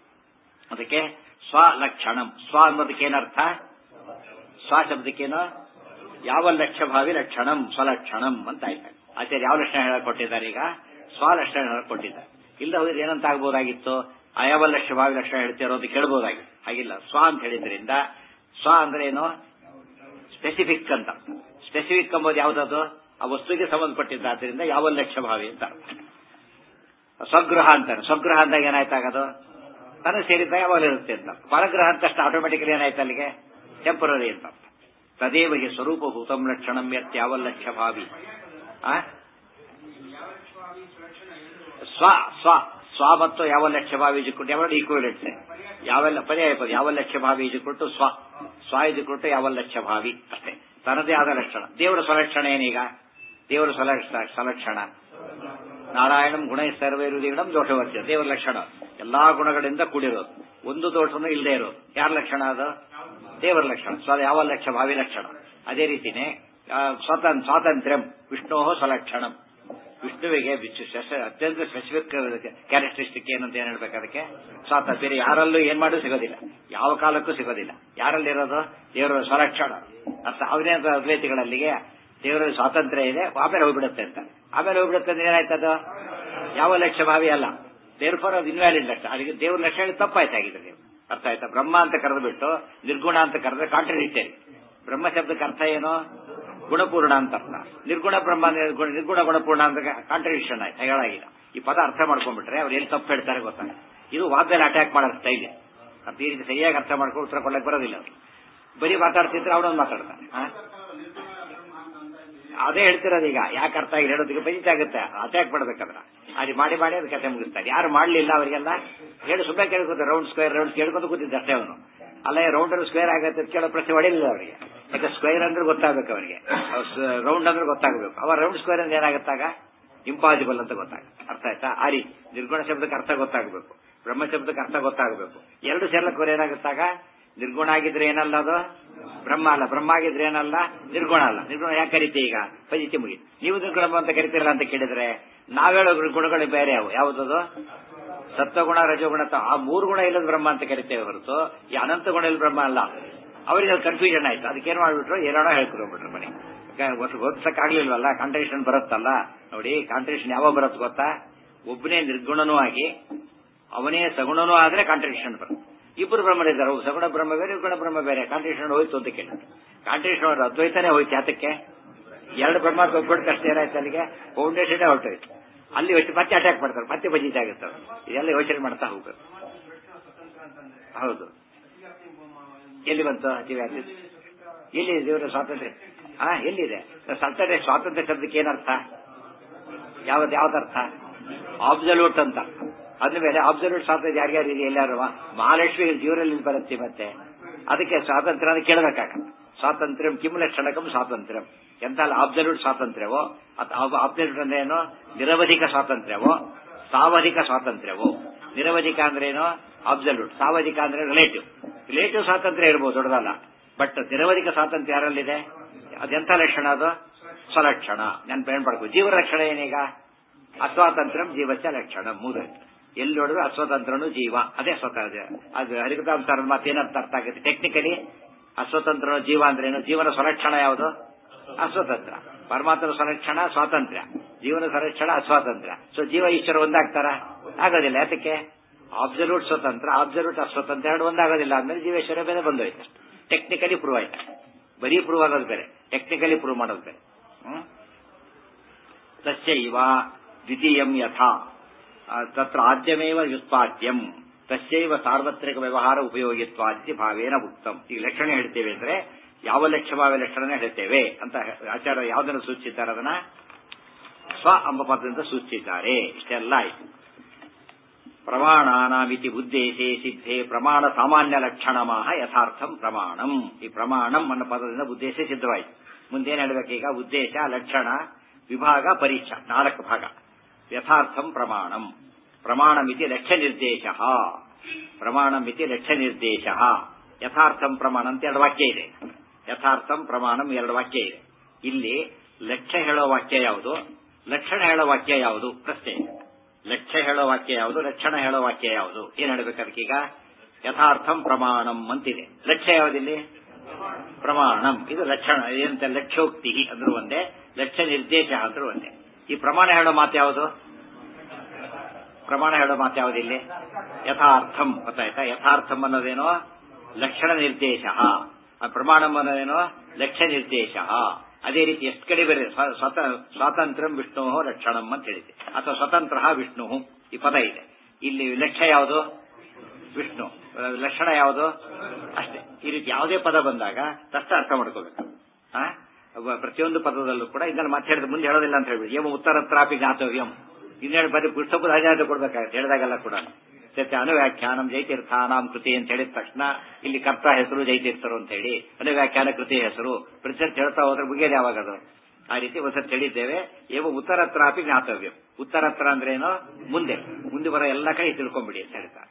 ಅದಕ್ಕೆ ಸ್ವಲಕ್ಷಣಂ. ಸ್ವ ಅನ್ನೋದಕ್ಕೆ ಏನರ್ಥ? ಸ್ವ ಶಬ್ದಕ್ಕೇನು? ಯಾವ ಲಕ್ಷ್ಯ ಭಾವಿ ಲಕ್ಷಣಂ ಸ್ವಲಕ್ಷಣಂ ಅಂತ ಆಯ್ತು. ಆಚಾರ್ಯ ಯಾವ ಲಕ್ಷಣ ಹೇಳಕ್ ಕೊಟ್ಟಿದ್ದಾರೆ? ಈಗ ಸ್ವಲಕ್ಷಣ ಹೇಳಕ್ ಕೊಟ್ಟಿದ್ದಾರೆ. ಇಲ್ಲ ಹೋದ್ರೆ ಏನಂತ ಆಗ್ಬೋದಾಗಿತ್ತು? ಅಯಾವ ಲಕ್ಷ್ಯ ಭಾವಿ ಲಕ್ಷಣ ಹೇಳ್ತಿರೋ ಅಂತ ಕೇಳ್ಬೋದಾಗಿತ್ತು. ಹಾಗಿಲ್ಲ. ಸ್ವ ಅಂತ ಹೇಳಿದ್ರಿಂದ ಸ್ವ ಅಂದ್ರೆ ಏನು? ಸ್ಪೆಸಿಫಿಕ್ ಅಂತ. ಸ್ಪೆಸಿಫಿಕ್ ಎಂಬುದು ಯಾವ್ದದು? ಆ ವಸ್ತುವಿಗೆ ಸಂಬಂಧಪಟ್ಟಿದ್ದಾದ್ರಿಂದ ಯಾವ ಲಕ್ಷ್ಯ ಭಾವಿ ಅಂತ. ಸ್ವಗೃಹ ಅಂತಾರೆ. ಸ್ವಗೃಹ ಅಂದಾಗ ಏನಾಯ್ತಾಗದು? ತನಗೆ ಸೇರಿದ್ದಾಗ ಯಾವಾಗ ಇರುತ್ತೆ ಅಂತ. ಪರಗ್ರಹ ಅಂತಷ್ಟು ಆಟೋಮೆಟಿಕಲಿ ಏನಾಯ್ತು ಅಲ್ಲಿಗೆ? ಟೆಂಪರರಿ ಅಂತ. ತದೇವ ಹಿ ಸ್ವರೂಪಭೂತಂ ಲಕ್ಷಣಂ ಯತ್ ಯಾವ ಲಕ್ಷ್ಯ ಭಾವಿ. ಸ್ವ ಸ್ವ ಸ್ವ ಮತ್ತು ಯಾವ ಲಕ್ಷ್ಯ ಭಾವಿ ಇಜುಕೊಟ್ಟು ಯಾವ ಈಕ್ವಲೆಂಟ್ಸ್. ಯಾವೆಲ್ಲ ಪರ್ಯಾಯ ಪದ. ಯಾವ ಲಕ್ಷ್ಯ ಭಾವಿ ಇಜುಕೊಟ್ಟು ಸ್ವ. ಸ್ವ ಇಜುಕೊಟ್ಟು ಯಾವ ಲಕ್ಷ್ಯ ಭಾವಿ ಅಷ್ಟೇ. ತನ್ನದೇ ಆದ ಲಕ್ಷಣ. ದೇವರ ಸ್ವಲಕ್ಷಣ ಏನೀಗ? ದೇವರ ಸ್ವಲಕ್ಷಣ ನಾರಾಯಣಂ ಗುಣ ಸರ್ವೈರುದೀಣಂ ದೋಷವರ್ಜ. ದೇವರ ಲಕ್ಷಣ ಎಲ್ಲಾ ಗುಣಗಳಿಂದ ಕೂಡಿರೋದು, ಒಂದು ದೋಷನೂ ಇಲ್ಲದೆ ಇರೋದು. ಯಾರ ಲಕ್ಷಣ ಅದು? ದೇವರ ಲಕ್ಷಣ. ಸ್ವ ಯಾವ ಲಕ್ಷ್ಯ ಭಾವಿ ಲಕ್ಷಣ. ಅದೇ ರೀತಿನೇ ಸ್ವತಂತ್ರ ಸ್ವಾತಂತ್ರ್ಯಂ ವಿಷ್ಣೋ ಸ್ವಲಕ್ಷಣಂ. ವಿಷ್ಣುವಿಗೆ ಅತ್ಯಂತ ಸ್ಪೆಸಿಫಿಕ್ ಕ್ಯಾರೆಕ್ಟರಿಸ್ಟಿಕ್ ಏನಂತ ಏನ್ ಹೇಳ್ಬೇಕು? ಅದಕ್ಕೆ ಸ್ವಾತಂತ್ರ್ಯ. ಬೇರೆ ಯಾರಲ್ಲೂ ಏನ್ ಮಾಡೋದು ಸಿಗೋದಿಲ್ಲ, ಯಾವ ಕಾಲಕ್ಕೂ ಸಿಗೋದಿಲ್ಲ. ಯಾರಲ್ಲಿರೋದು? ದೇವರ ಸ್ವಲಕ್ಷಣ. ಅರ್ಥ ಅವನೇ ಅದ್ವೈತಿಗಳಲ್ಲಿಗೆ ದೇವರಲ್ಲಿ ಸ್ವಾತಂತ್ರ್ಯ ಇದೆ, ಆಮೇಲೆ ಹೋಗ್ಬಿಡುತ್ತೆ ಅಂತ. ಆಮೇಲೆ ಹೋಗ್ಬಿಡುತ್ತೆ ಅಂದ್ರೆ ಏನಾಯ್ತದು? ಯಾವ ಲಕ್ಷ್ಯ ಭಾವಿ ಅಲ್ಲ. ದೇವ್ರ ಫಾರ್ ಅದು ಇನ್ವ್ಯಾಲಿಡ್ ಲಕ್ಷ. ಅದಕ್ಕೆ ದೇವ್ರ ಲಕ್ಷಣ ತಪ್ಪಾಯ್ತಾಗಿದೆ. ನೀವು ಅರ್ಥ ಆಯ್ತಾ? ಬ್ರಹ್ಮ ಅಂತ ಕರೆದು ಬಿಟ್ಟು ನಿರ್ಗುಣ ಅಂತ ಕರೆದ್ರೆ ಕಾಂಟ್ರಡಿಕ್ಟರಿ. ಬ್ರಹ್ಮ ಶಬ್ದಕ್ಕೆ ಅರ್ಥ ಏನು? ಗುಣಪೂರ್ಣ ಅಂತ ಅರ್ಥ. ನಿರ್ಗುಣ ಬ್ರಹ್ಮ ನಿರ್ಗುಣ ಗುಣಪೂರ್ಣ ಅಂತ ಕಾಂಟ್ರಡಿಕ್ಷನ್ ಆಯ್ತು, ಹೇಳಾಗಿಲ್ಲ. ಈ ಪದ ಅರ್ಥ ಮಾಡ್ಕೊಂಡ್ಬಿಟ್ರೆ ಅವ್ರು ಎಲ್ಲಿ ತಪ್ಪು ಹೇಳ್ತಾರೆ ಗೊತ್ತಾಗ. ಇದು ವಾದ್ದಲ್ಲಿ ಅಟ್ಯಾಕ್ ಮಾಡೋ ಸ್ಟೈಲ್. ಅದು ಈ ರೀತಿ ಸರಿಯಾಗಿ ಅರ್ಥ ಮಾಡ್ಕೊಂಡು ಉತ್ತರ ಕೊಡಕ್ಕೆ ಬರೋದಿಲ್ಲ ಅವ್ರು. ಬರೀ ಮಾತಾಡ್ತಿದ್ರೆ ಅವನೊಂದು ಮಾತಾಡ್ತಾನೆ. ಅದೇ ಹೇಳ್ತಿರೋದು. ಈಗ ಯಾಕೆ ಅರ್ಥ ಆಗಿ ಹೇಳೋದಕ್ಕೆ ಬಜಿತ ಆಗುತ್ತೆ. ಅಟ್ಯಾಕ್ ಮಾಡ್ಬೇಕಂದ್ರ ಅಲ್ಲಿ ಮಾಡಿ ಮಾಡಿ ಅದು ಕಥೆ ಮುಗಿಸ್ತಾರೆ. ಯಾರು ಮಾಡ್ಲಿಲ್ಲ ಅವರಿಗೆಲ್ಲ ಹೇಳಿ ಸುಮ್ಮನೆ ಕೇಳ್ಕೊತಾರೆ. ರೌಂಡ್ ಸ್ಕ್ವೇರ್ ರೌಂಡ್ ಕೇಳ್ಕೊಂಡು ಕೂತಿದ್ದ ಅಷ್ಟೇ ಅವನು. ಅಲ್ಲ ರೌಂಡ್ ಅಂದ್ರೆ ಸ್ಕ್ವೇರ್ ಆಗತ್ತೆ ಕೇಳೋ ಪ್ರಶ್ನೆ ಹೊಡಿಲಿಲ್ಲ ಅವರಿಗೆ. ಯಾಕೆ ಸ್ಕ್ವೇರ್ ಅಂದ್ರೆ ಗೊತ್ತಾಗಬೇಕು ಅವರಿಗೆ, ರೌಂಡ್ ಅಂದ್ರೆ ಗೊತ್ತಾಗಬೇಕು. ಅವ ರೌಂಡ್ ಸ್ಕ್ವೇರ್ ಅಂದ್ರೆ ಏನಾಗತ್ತಾಗ ಇಂಪಾಸಿಬಲ್ ಅಂತ ಗೊತ್ತಾಗುತ್ತೆ. ಅರ್ಥ ಆಯ್ತಾ? ಆ ರೀತಿ ನಿರ್ಗುಣ ಶಬ್ದಕ್ಕೆ ಅರ್ಥ ಗೊತ್ತಾಗಬೇಕು, ಬ್ರಹ್ಮ ಶಬ್ದಕ್ಕೆ ಅರ್ಥ ಗೊತ್ತಾಗಬೇಕು. ಎರಡು ಸೇರ್ಲಕ್ಕೆ ಏನಾಗುತ್ತಾಗ ನಿರ್ಗುಣ ಆಗಿದ್ರೆ ಏನಲ್ಲ ಅದು ಬ್ರಹ್ಮ ಅಲ್ಲ, ಬ್ರಹ್ಮ ಆಗಿದ್ರೆ ಏನಲ್ಲ ನಿರ್ಗುಣ ಅಲ್ಲ. ನಿರ್ಗುಣ ಯಾಕೆ ಕರಿತೀವಿ? ಈಗ ಪಜಿತಿ ಮುಗಿತು. ನೀವು ನಿರ್ಗುಣ ಅಂತ ಕರಿತೀರಲ್ಲ ಅಂತ ಕೇಳಿದ್ರೆ ನಾವೇಳೋ ಗುಣಗಳು ಬೇರೆ. ಅವು ಯಾವುದದು? ಸತ್ವಗುಣ ರಜೋಗುಣ. ಆ ಮೂರು ಗುಣ ಇಲ್ಲದ ಬ್ರಹ್ಮ ಅಂತ ಕರಿತೇವೆ ಹೊರತು ಈ ಅನಂತ ಗುಣ ಇಲ್ಲ ಬ್ರಹ್ಮ ಅಲ್ಲ. ಅವರಿಗೆ ಅದು ಕನ್ಫ್ಯೂಷನ್ ಆಯ್ತು. ಅದಕ್ಕೇನು ಮಾಡ್ಬಿಟ್ರು? ಏನಾಡೋ ಹೇಳ್ಕೊಡ್ಬಿಟ್ರು ಮನೆ. ಓದಿಸಕ್ಕಾಗ್ಲಿಲ್ವಲ್ಲ, ಕಾಂಟ್ರಡಿಕ್ಷನ್ ಬರುತ್ತಲ್ಲ ನೋಡಿ. ಕಾಂಟ್ರಡಿಕ್ಷನ್ ಯಾವಾಗ ಬರುತ್ತೆ ಗೊತ್ತಾ? ಒಬ್ಬನೇ ನಿರ್ಗುಣನೂ ಆಗಿ ಅವನೇ ಸಗುಣನೂ ಆದ್ರೆ ಕಾಂಟ್ರಡಿಕ್ಷನ್ ಬರುತ್ತೆ. ಇಬ್ಬರು ಬ್ರಹ್ಮರಿದ್ದಾರೆ, ಸಗುಣ ಬ್ರಹ್ಮ ಬೇರೆ ನಿರ್ಗುಣ ಬ್ರಹ್ಮ ಬೇರೆ. ಕಾಂಟ್ರಡಿಕ್ಷನ್ ಹೋಯ್ತು ಅಂತ ಕೇಳಿದ್ರು. ಕಾಂಟ್ರಡಿಕ್ಷನ್ ಅವ್ರ ಅದ್ವೈತಾನೆ ಹೋಯ್ತು. ಯಾತಕ್ಕೆ? ಎರಡು ಬ್ರಹ್ಮ ಒಬ್ಬಟ್ಟು ಕಷ್ಟ ಏನಾಯ್ತು? ಅಲ್ಲಿಗೆ ಫೌಂಡೇಶನ್ ಹೊರಟೋಯ್ತು. ಅಲ್ಲಿ ಯೋಚನೆ ಮತ್ತೆ ಅಟ್ಯಾಕ್ ಮಾಡ್ತಾರೆ, ಮತ್ತೆ ಬಜಿತ ಆಗುತ್ತೆ. ಇದೆಲ್ಲ ಯೋಚನೆ ಮಾಡ್ತಾ ಹೋಗ್ಬೇಕು. ಹೌದು. ಎಲ್ಲಿ ಬಂತು ಅತಿವ್ಯಾಪ್ತಿ? ಎಲ್ಲಿ ದೇವರ ಸ್ವಾತಂತ್ರ್ಯ? ಹಾ, ಎಲ್ಲಿದೆ ಸ್ವಾತಂತ್ರ್ಯ? ಸ್ವಾತಂತ್ರ್ಯ ಶಬ್ದಕ್ಕೆ ಏನರ್ಥ? ಯಾವ್ದು ಯಾವ್ದರ್ಥ? ಆಬ್ಸಲ್ಯೂಟ್ ಅಂತ. ಅಂದ್ಮೇಲೆ ಅಬ್ಸಲ್ಯೂಟ್ ಸ್ವಾತಂತ್ರ್ಯ ಯಾರ್ಯಾರಿದೆ? ಎಲ್ಲಾರು ಮಹಾಲಕ್ಷ್ಮಿ ಜೀವನಲ್ಲಿ ಬರುತ್ತೆ. ಮತ್ತೆ ಅದಕ್ಕೆ ಸ್ವಾತಂತ್ರ್ಯ ಅಂತ ಕೇಳಬೇಕಾಗ. ಸ್ವಾತಂತ್ರ್ಯಂ ಕಿಮ್ ಲಕ್ಷಣಕಂ ಸ್ವಾತಂತ್ರ್ಯಂ. ಎಂತ ಅಬ್ಸಲ್ಯೂಟ್ ಸ್ವಾತಂತ್ರ್ಯವೋ ಅಥವಾ ಅಬ್ಸಲ್ಯೂಟ್ ಅಂದ್ರೆ ಏನು ನಿರವಧಿಕ ಸ್ವಾತಂತ್ರ್ಯವೋ ಸಾವಧಿಕ ಸ್ವಾತಂತ್ರ್ಯವೋ. ನಿರವಧಿಕ ಅಂದ್ರೆ ಏನು ಅಬ್ಸಲ್ಯೂಟ್, ಸಾವಧಿಕ ಅಂದ್ರೆ ರಿಲೇಟಿವ್. ರಿಲೇಟಿವ್ ಸ್ವಾತಂತ್ರ್ಯ ಇರ್ಬೋದು ದೊಡ್ಡದಲ್ಲ, ಬಟ್ ನಿರವಧಿಕ ಸ್ವಾತಂತ್ರ್ಯ ಯಾರಲ್ಲಿದೆ? ಅದೆಂತ ಲಕ್ಷಣ? ಅದು ಸ್ವಲಕ್ಷಣ. ನಾನು ಬೇಡ ಪಡ್ಕೋ. ಜೀವ ರಕ್ಷಣೆ ಏನೀಗ ಅಸ್ವಾತಂತ್ರ್ಯಂ ಜೀವಸ್ಯ ಲಕ್ಷಣ. ಮೂರು ಎಲ್ಲಿ ನೋಡಿದ್ರು ಅಸ್ವತಂತ್ರನು ಜೀವ, ಅದೇ ಸ್ವತಂತ್ರ. ಅದು ಹರಿಕತಾಂತರ ಮಾತೇನಂತ ಅರ್ಥ ಆಗುತ್ತೆ ಟೆಕ್ನಿಕಲಿ? ಅಸ್ವತಂತ್ರ ಜೀವ ಅಂದ್ರೆ ಏನು? ಜೀವನ ಸ್ವಲಕ್ಷಣ ಯಾವುದು? ಅಸ್ವತಂತ್ರ. ಪರಮಾತ್ಮನ ಸ್ವಲಕ್ಷಣ ಸ್ವಾತಂತ್ರ್ಯ, ಜೀವನ ಸ್ವಲಕ್ಷಣ ಅಸ್ವಾತಂತ್ರ್ಯ. ಸೊ ಜೀವ ಈಶ್ವರ ಒಂದಾಗ್ತಾರ? ಆಗೋದಿಲ್ಲ. ಯಾತಕ್ಕೆ? ಅಬ್ಸಲ್ಯೂಟ್ ಸ್ವತಂತ್ರ, ಅಬ್ಸಲ್ಯೂಟ್ ಅಸ್ವತಂತ್ರ ಎರಡು ಒಂದಾಗೋದಿಲ್ಲ. ಆದ್ಮೇಲೆ ಜೀವೇಶ್ವರ ಬೇರೆ ಬಂದೋಯ್ತು. ಟೆಕ್ನಿಕಲಿ ಪ್ರೂವ್ ಆಯ್ತು. ಬರೀ ಪ್ರೂವ್ ಆಗೋದು ಬೇರೆ, ಟೆಕ್ನಿಕಲಿ ಪ್ರೂವ್ ಮಾಡೋದು ಬೇರೆ. ಹ್ಮ್ ತಸ್ಯ ಇವ ದ್ವಿತೀಯಂ ಯಥಾ ತತ್ರ ಆದ್ಯಮೇವ ವ್ಯುತ್ಪಾದ್ಯಂ ತಸ್ಯೈವ ಸಾರ್ವತ್ರಿಕ ವ್ಯವಹಾರ ಉಪಯೋಗಿತ್ವಾದಿ ಭಾವೇನ ಉಕ್ತಂ. ಈಗ ಲಕ್ಷಣ ಹೇಳ್ತೇವೆ ಅಂದ್ರೆ ಯಾವ ಲಕ್ಷ್ಯಭಾವ ಲಕ್ಷಣ ಹೇಳ್ತೇವೆ ಅಂತ ಆಚಾರ್ಯ ಯಾವುದನ್ನು ಸೂಚಿಸಿದ್ದಾರೆ? ಅದನ್ನ ಸ್ವ ಎಂಬ ಪದದಿಂದ ಸೂಚಿಸಿದ್ದಾರೆ. ಇಷ್ಟೆಲ್ಲ ಆಯ್ತು. ಪ್ರಮಾಣಾನಾಮಿತಿ ಉದ್ದೇಶೇ ಸಿದ್ಧೇ ಪ್ರಮಾಣ ಸಾಮಾನ್ಯ ಲಕ್ಷಣಮಾಹ ಯಥಾರ್ಥಂ ಪ್ರಮಾಣಂ. ಈ ಪ್ರಮಾಣಂ ಅನ್ನೋ ಪದದಿಂದ ಉದ್ದೇಶ ಸಿದ್ಧವಾಯಿತು. ಮುಂದೇನು ಹೇಳಬೇಕೀಗ? ಉದ್ದೇಶ, ಲಕ್ಷಣ, ವಿಭಾಗ, ಪರೀಕ್ಷಾ, ನಾಲ್ಕು ಭಾಗ. ಯಥಾರ್ಥಂ ಪ್ರಮಾಣಂ. ಪ್ರಮಾಣಮಿತಿ ಲಕ್ಷ್ಯ ನಿರ್ದೇಶ. ಪ್ರಮಾಣಮಿತಿ ಲಕ್ಷ್ಯ ನಿರ್ದೇಶ. ಯಥಾರ್ಥಂ ಪ್ರಮಾಣ ಅಂತ ಎರಡು ವಾಕ್ಯ ಇದೆ. ಯಥಾರ್ಥಂ ಪ್ರಮಾಣಂ ಎರಡು ವಾಕ್ಯ ಇದೆ. ಇಲ್ಲಿ ಲಕ್ಷ್ಯ ಹೇಳೋ ವಾಕ್ಯ ಯಾವುದು, ಲಕ್ಷಣ ಹೇಳೋ ವಾಕ್ಯ ಯಾವುದು? ಪ್ರಶ್ನೆ. ಲಕ್ಷ್ಯ ಹೇಳೋ ವಾಕ್ಯ ಯಾವುದು, ಲಕ್ಷಣ ಹೇಳೋ ವಾಕ್ಯ ಯಾವುದು? ಏನ್ ಹೇಳಬೇಕು ಅದಕ್ಕೀಗ? ಯಥಾರ್ಥಂ ಪ್ರಮಾಣಂ ಅಂತಿದೆ. ಲಕ್ಷ್ಯ ಯಾವುದಿಲ್ಲಿ? ಪ್ರಮಾಣಂ. ಇದು ಲಕ್ಷಣ. ಏನಂತ? ಲಕ್ಷ್ಯೋಕ್ತಿ ಅಂದ್ರೂ ಒಂದೇ, ಲಕ್ಷ್ಯ ನಿರ್ದೇಶ ಅಂದ್ರೂ ಒಂದೇ. ಈ ಪ್ರಮಾಣ ಹೇಳೋ ಮಾತು ಯಾವುದು? ಪ್ರಮಾಣ ಹೇಳೋ ಮಾತು ಯಾವುದಿಲ್ಲಿ? ಯಥಾರ್ಥಂ. ಗೊತ್ತಾಯ್ತಾ? ಯಥಾರ್ಥಂ ಅನ್ನೋದೇನೋ ಲಕ್ಷಣ ನಿರ್ದೇಶ, ಪ್ರಮಾಣಂ ಅನ್ನೋದೇನೋ ಲಕ್ಷ್ಯ ನಿರ್ದೇಶ. ಅದೇ ರೀತಿ ಎಷ್ಟು ಕಡೆ ಬೇರೆ ಸ್ವಾತಂತ್ರ್ಯಂ ವಿಷ್ಣು ಲಕ್ಷಣಂ ಅಂತ ಹೇಳಿದೆ, ಅಥವಾ ಸ್ವತಂತ್ರ ವಿಷ್ಣು ಈ ಪದ ಇದೆ. ಇಲ್ಲಿ ಲಕ್ಷ್ಯ ಯಾವುದು? ವಿಷ್ಣು. ಲಕ್ಷಣ ಯಾವುದು? ಅಷ್ಟೇ. ಈ ರೀತಿ ಯಾವುದೇ ಪದ ಬಂದಾಗ ತಕ್ಷಣ ಅರ್ಥ ಮಾಡ್ಕೋಬೇಕು. ಪ್ರತಿಯೊಂದು ಪದದಲ್ಲೂ ಕೂಡ ಇದನ್ನು ಮತ್ತೆ ಹೇಳಿದ ಮುಂದೆ ಹೇಳೋದಿಲ್ಲ ಅಂತ ಹೇಳ್ಬಿಡಿ. ಏಮ ಉತ್ತರತ್ರಾಪಿ ಜ್ಞಾತವ್ಯಂ. ಇನ್ನೇಳು ಬರೀ ಪುಸ್ತಕದ ಹಜಾತ ಕೊಡ್ಬೇಕಾಗುತ್ತೆ ಹೇಳಿದಾಗೆಲ್ಲ ಕೂಡ. ಸತ್ಯ ಅನುವ್ಯಾಖ್ಯಾನಂ ಜೈತೀರ್ಥಾನಾಂ ಕೃತಿ ಅಂತ ಹೇಳಿದ ತಕ್ಷಣ ಇಲ್ಲಿ ಕರ್ತ ಹೆಸರು ಜೈತೀರ್ಥರು ಅಂತ ಹೇಳಿ ಅನುವ್ಯಾಖ್ಯಾನ ಕೃತಿ ಹೆಸರು ಪ್ರತಿಶತ ಹೇಳ್ತಾ ಹೋದ್ರೆ ಮುಗಿಯೋದು ಯಾವಾಗದು? ಆ ರೀತಿ ಒಂದ್ಸತಿ ಹೇಳಿದ್ದೇವೆ. ಏವ ಉತ್ತರತ್ರಾಪಿ ಜ್ಞಾತವ್ಯಂ. ಉತ್ತರತ್ರ ಅಂದ್ರೆ ಏನೋ ಮುಂದೆ, ಮುಂದೆ ಬರೋ ಎಲ್ಲ ಕಡೆ ತಿಳ್ಕೊಂಡ್ಬಿಡಿ ಅಂತ ಹೇಳ್ತಾರೆ.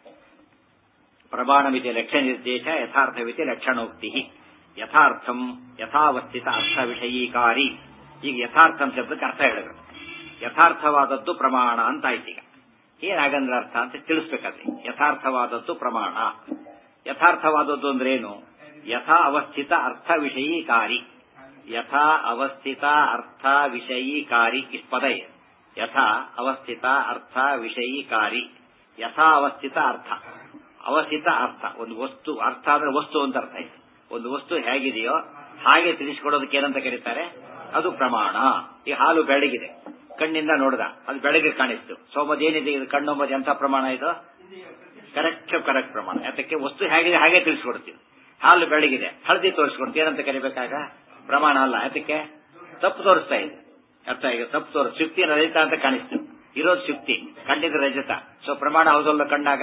ಪ್ರಮಾಣಮಿತಿ ಲಕ್ಷ್ಯ ನಿರ್ದೇಶ, ಯಥಾರ್ಥವಿತಿ ಲಕ್ಷಣೋಕ್ತಿ. ಯಥಾರ್ಥಂ ಯಥಾವಸ್ಥಿತ ಅರ್ಥ ವಿಷಯೀಕಾರಿ. ಈಗ ಯಥಾರ್ಥಂ ಶಬ್ದಕ್ಕೆ ಅರ್ಥ ಹೇಳಿದ್ರು. ಯಥಾರ್ಥವಾದದ್ದು ಪ್ರಮಾಣ ಅಂತ ಆಯ್ತು. ಈಗ ಏನಾಗಂದ್ರೆ ಅರ್ಥ ಅಂತ ತಿಳಿಸ್ಬೇಕಾದ್ರೆ ಯಥಾರ್ಥವಾದದ್ದು ಪ್ರಮಾಣ. ಯಥಾರ್ಥವಾದದ್ದು ಅಂದ್ರೆ ಏನು? ಯಥಾ ಅವಸ್ಥಿತ ಅರ್ಥ ವಿಷಯೀಕಾರಿ. ಯಥಾ ಅವಸ್ಥಿತ ಅರ್ಥ ವಿಷಯೀಕಾರಿ ಇಷ್ಟು ಪದ ಇದೆ. ಯಥಾ ಅವಸ್ಥಿತ ಅರ್ಥ ವಿಷಯೀಕಾರಿ. ಯಥಾ ಅವಸ್ಥಿತ ಅರ್ಥ, ಅವಸ್ಥಿತ ಅರ್ಥ ಒಂದು ವಸ್ತು. ಅರ್ಥ ಅಂದ್ರೆ ವಸ್ತು ಅಂತ ಅರ್ಥ ಇದೆ. ಒಂದು ವಸ್ತು ಹೇಗಿದೆಯೋ ಹಾಗೆ ತಿಳಿಸಿಕೊಡೋದಕ್ಕೆ ಏನಂತ ಕರೀತಾರೆ? ಅದು ಪ್ರಮಾಣ. ಈ ಹಾಲು ಬೆಳಗಿದೆ, ಕಣ್ಣಿಂದ ನೋಡ್ದ, ಅದು ಬೆಳಗ್ಗೆ ಕಾಣಿಸ್ತು. ಸೊ ಮತ್ತೇನಿದೆ ಇದು? ಕಣ್ಣೊಂಬದು ಎಂತ ಪ್ರಮಾಣ ಇದು? ಕರೆಕ್ಟ್ ಕರೆಕ್ಟ್ ಪ್ರಮಾಣ. ಅದಕ್ಕೆ ವಸ್ತು ಹೇಗಿದೆ ಹಾಗೆ ತಿಳಿಸ್ಕೊಡ್ತೀವಿ. ಹಾಲು ಬೆಳಗಿದೆ, ಹಳದಿ ತೋರಿಸ್ಕೊಡ್ತೀವಿ, ಏನಂತ ಕರಿಬೇಕಾಗ? ಪ್ರಮಾಣ ಅಲ್ಲ. ಅದಕ್ಕೆ ತಪ್ಪು ತೋರಿಸ್ತಾ ಇದೆ. ಅರ್ಥ ಈಗ ತಪ್ಪು ತೋರಿಸ್ ಶುಕ್ತಿ ರಜತ ಅಂತ ಕಾಣಿಸ್ತು, ಇರೋದು ಶುಕ್ತಿ, ಕಂಡಿದ್ದು ರಜತ. ಸೊ ಪ್ರಮಾಣ ಹೌದಲ್ಲ? ಕಂಡಾಗ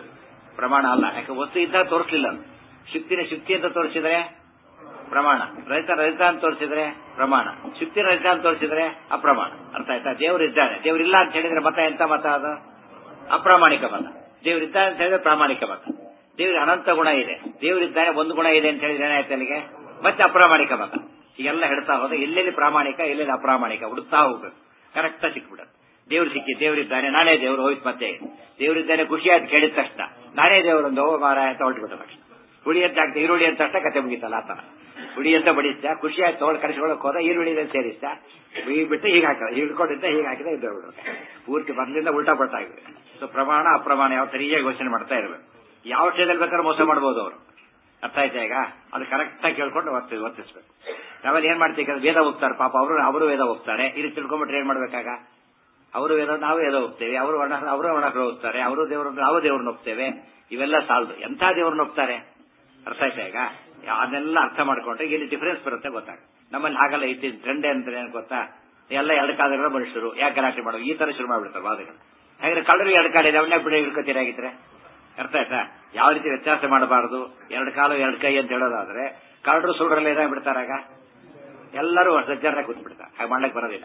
ಪ್ರಮಾಣ ಅಲ್ಲ. ಯಾಕೆ? ವಸ್ತು ಇದ್ದಾಗ ತೋರಿಸಲಿಲ್ಲ. ಶುಕ್ತಿನ ಶುಕ್ತಿ ಅಂತ ತೋರಿಸಿದ್ರೆ ಪ್ರಮಾಣ, ರಜತ ರಜತ ಅಂತ ತೋರಿಸಿದ್ರೆ ಪ್ರಮಾಣ, ಶುಕ್ತಿ ರಜತ ಅಂತ ತೋರಿಸಿದ್ರೆ ಅಪ್ರಮಾಣ. ಅರ್ಥ ಆಯ್ತಾ? ದೇವರು ಇದ್ದಾನೆ, ದೇವರಿಲ್ಲ ಅಂತ ಹೇಳಿದ್ರೆ ಮತ ಎಂತ ಮತ? ಅದು ಅಪ್ರಾಮಾಣಿಕ ಮತ. ದೇವರಿದ್ದಾನೆ ಅಂತ ಹೇಳಿದ್ರೆ ಪ್ರಾಮಾಣಿಕ ಮತ. ದೇವರಿಗೆ ಅನಂತ ಗುಣ ಇದೆ, ದೇವರಿದ್ದಾನೆ ಒಂದು ಗುಣ ಇದೆ ಅಂತ ಹೇಳಿದ್ರೆ ಏನಾಯ್ತು ಅಲ್ಲಿಗೆ? ಮತ್ತೆ ಅಪ್ರಾಮಾಣಿಕ ಮತ. ಹೀಗೆಲ್ಲ ಹೇಳ್ತಾ ಹೋದ್ರೆ ಎಲ್ಲೆಲ್ಲಿ ಪ್ರಾಮಾಣಿಕ ಎಲ್ಲೆಲ್ಲಿ ಅಪ್ರಾಮಾಣಿಕ ಹುಡುಕ್ತಾ ಹೋಗ್ಬೇಕು. ಕರೆಕ್ಟ್ ಸಿಕ್ಬಿಡೋದು. ದೇವ್ರು ಸಿಕ್ಕಿ ದೇವರಿದ್ದಾನೆ, ನಾನೇ ದೇವರು ಹೋಯ್ತು. ಮತ್ತೆ ದೇವರಿದ್ದಾನೆ ಖುಷಿ ಆಯ್ತು ಕೇಳಿದ ತಕ್ಷಣ ನಾನೇ ದೇವರೊಂದು ಹೋಗೋ ಮಾರ ಅಂತ ಹೊರಟುಬಿಟ್ಟ ತಕ್ಷಣ. ಹುಳಿ ಅಂತ ಆಗ್ತದೆ, ಈರುಳ್ಳಿ ಅಂತ ತಕ್ಷಣ ಕತೆ ಮುಗಿತಲ್ಲ. ಆ ತರ ಹುಳಿ ಅಂತ ಬಡಿಸ್ತಾ ಖುಷಿ ಆಯ್ತು ತಗೊಳ್ ಕರೆಸ್ಕೊಳಕ್ ಹೋದ, ಈರುಳ್ಳಿ ಅಂತ ಸೇರಿಸ್ತಾ ಬಿಟ್ಟು ಹೀಗೆ ಹಾಕಿದ, ಹಿಡ್ಕೊಂಡಿದ್ದ ಹೀಗೆ ಹಾಕಿದ ಇದ್ದ ಪೂರ್ತಿ ಮೊದಲಿಂದ ಉಲ್ಟಾ ಪಲ್ಟಾ ಆಗಿದೆ. ಸೊ ಪ್ರಮಾಣ ಅಪ್ರಮಾಣ ಯಾವ ಸರಿಯಾಗಿ ಯೋಚನೆ ಮಾಡ್ತಾ ಇರಬೇಕು. ಯಾವ ವಿಷಯದಲ್ಲಿ ಬೇಕಾದ್ರೆ ಮೋಸ ಮಾಡಬಹುದು ಅವರು. ಅರ್ಥ ಆಯ್ತಾ? ಈಗ ಅದು ಕರೆಕ್ಟ್ ಆಗಿ ಕೇಳ್ಕೊಂಡು ವರ್ತಿ ವರ್ತಿಸ್ಬೇಕು. ನಾವೆಲ್ಲ ಏನ್ ಮಾಡ್ತೀವಿ? ವೇದ ಹೋಗ್ತಾರೆ ಪಾಪ, ಅವರು ಅವರು ವೇದ ಹೋಗ್ತಾರೆ. ಇಲ್ಲಿ ತಿಳ್ಕೊಂಡ್ಬಿಟ್ರೆ ಏನ್ ಮಾಡ್ಬೇಕಾಗ? ಅವರು ವೇದ ನಾವು ವೇದ ಹೋಗ್ತೇವೆ, ಅವರು ವರ್ಣ ಅವರು ವರ್ಣಕರು ಹೋಗ್ತಾರೆ, ಅವರು ದೇವರು ನಾವು ದೇವ್ರನ್ನ ಹೋಗ್ತೇವೆ. ಇವೆಲ್ಲ ಸಾಲದು. ಎಂಥ ದೇವ್ರನ್ನ ಹೋಗ್ತಾರೆ? ಅರ್ಥ ಆಯ್ತಾ? ಈಗ ಅದನ್ನೆಲ್ಲ ಅರ್ಥ ಮಾಡ್ಕೊಂಡ್ರೆ ಇಲ್ಲಿ ಡಿಫರೆನ್ಸ್ ಬರುತ್ತೆ, ಗೊತ್ತಾಗ. ನಮ್ಮಲ್ಲಿ ಹಾಗಲ್ಲ. ಇತ್ತು ಟ್ರೆಂಡ್ ಅಂದ್ರೆ ಏನ್ ಗೊತ್ತಾ? ಎಲ್ಲ ಎರಡು ಕಾಲಗಳ ಮನುಷ್ಯರು ಯಾಕೆ ಗಲಾಟೆ ಮಾಡೋ ಈ ತರ ಶುರು ಮಾಡ್ಬಿಡ್ತಾರೆ ವಾದಗಳು. ಹಾಗಾದ್ರೆ ಕಳ್ಳರು ಎರಡು ಕಾಲಿದೆ, ಅವನ್ನೇ ಬಿಡಿ ಹಿಡ್ಕೋತೀರಾಗಿದ್ರೆ. ಅರ್ಥ ಆಯ್ತಾ? ಯಾವ ರೀತಿ ವ್ಯತ್ಯಾಸ ಮಾಡಬಾರದು. ಎರಡು ಕಾಲು ಎರಡು ಕೈ ಅಂತ ಹೇಳೋದಾದ್ರೆ ಕಳ್ಳರು ಸುಳ್ರಲ್ಲಿ ಏನಾಗ್ಬಿಡ್ತಾರಾಗ? ಎಲ್ಲರೂ ಸಜ್ಜರನ್ನ ಕೂತ್ಬಿಡ್ತಾರೆ. ಹಾಗೆ ಮಾಡ್ಲಿಕ್ಕೆ ಬರೋದಿಲ್ಲ.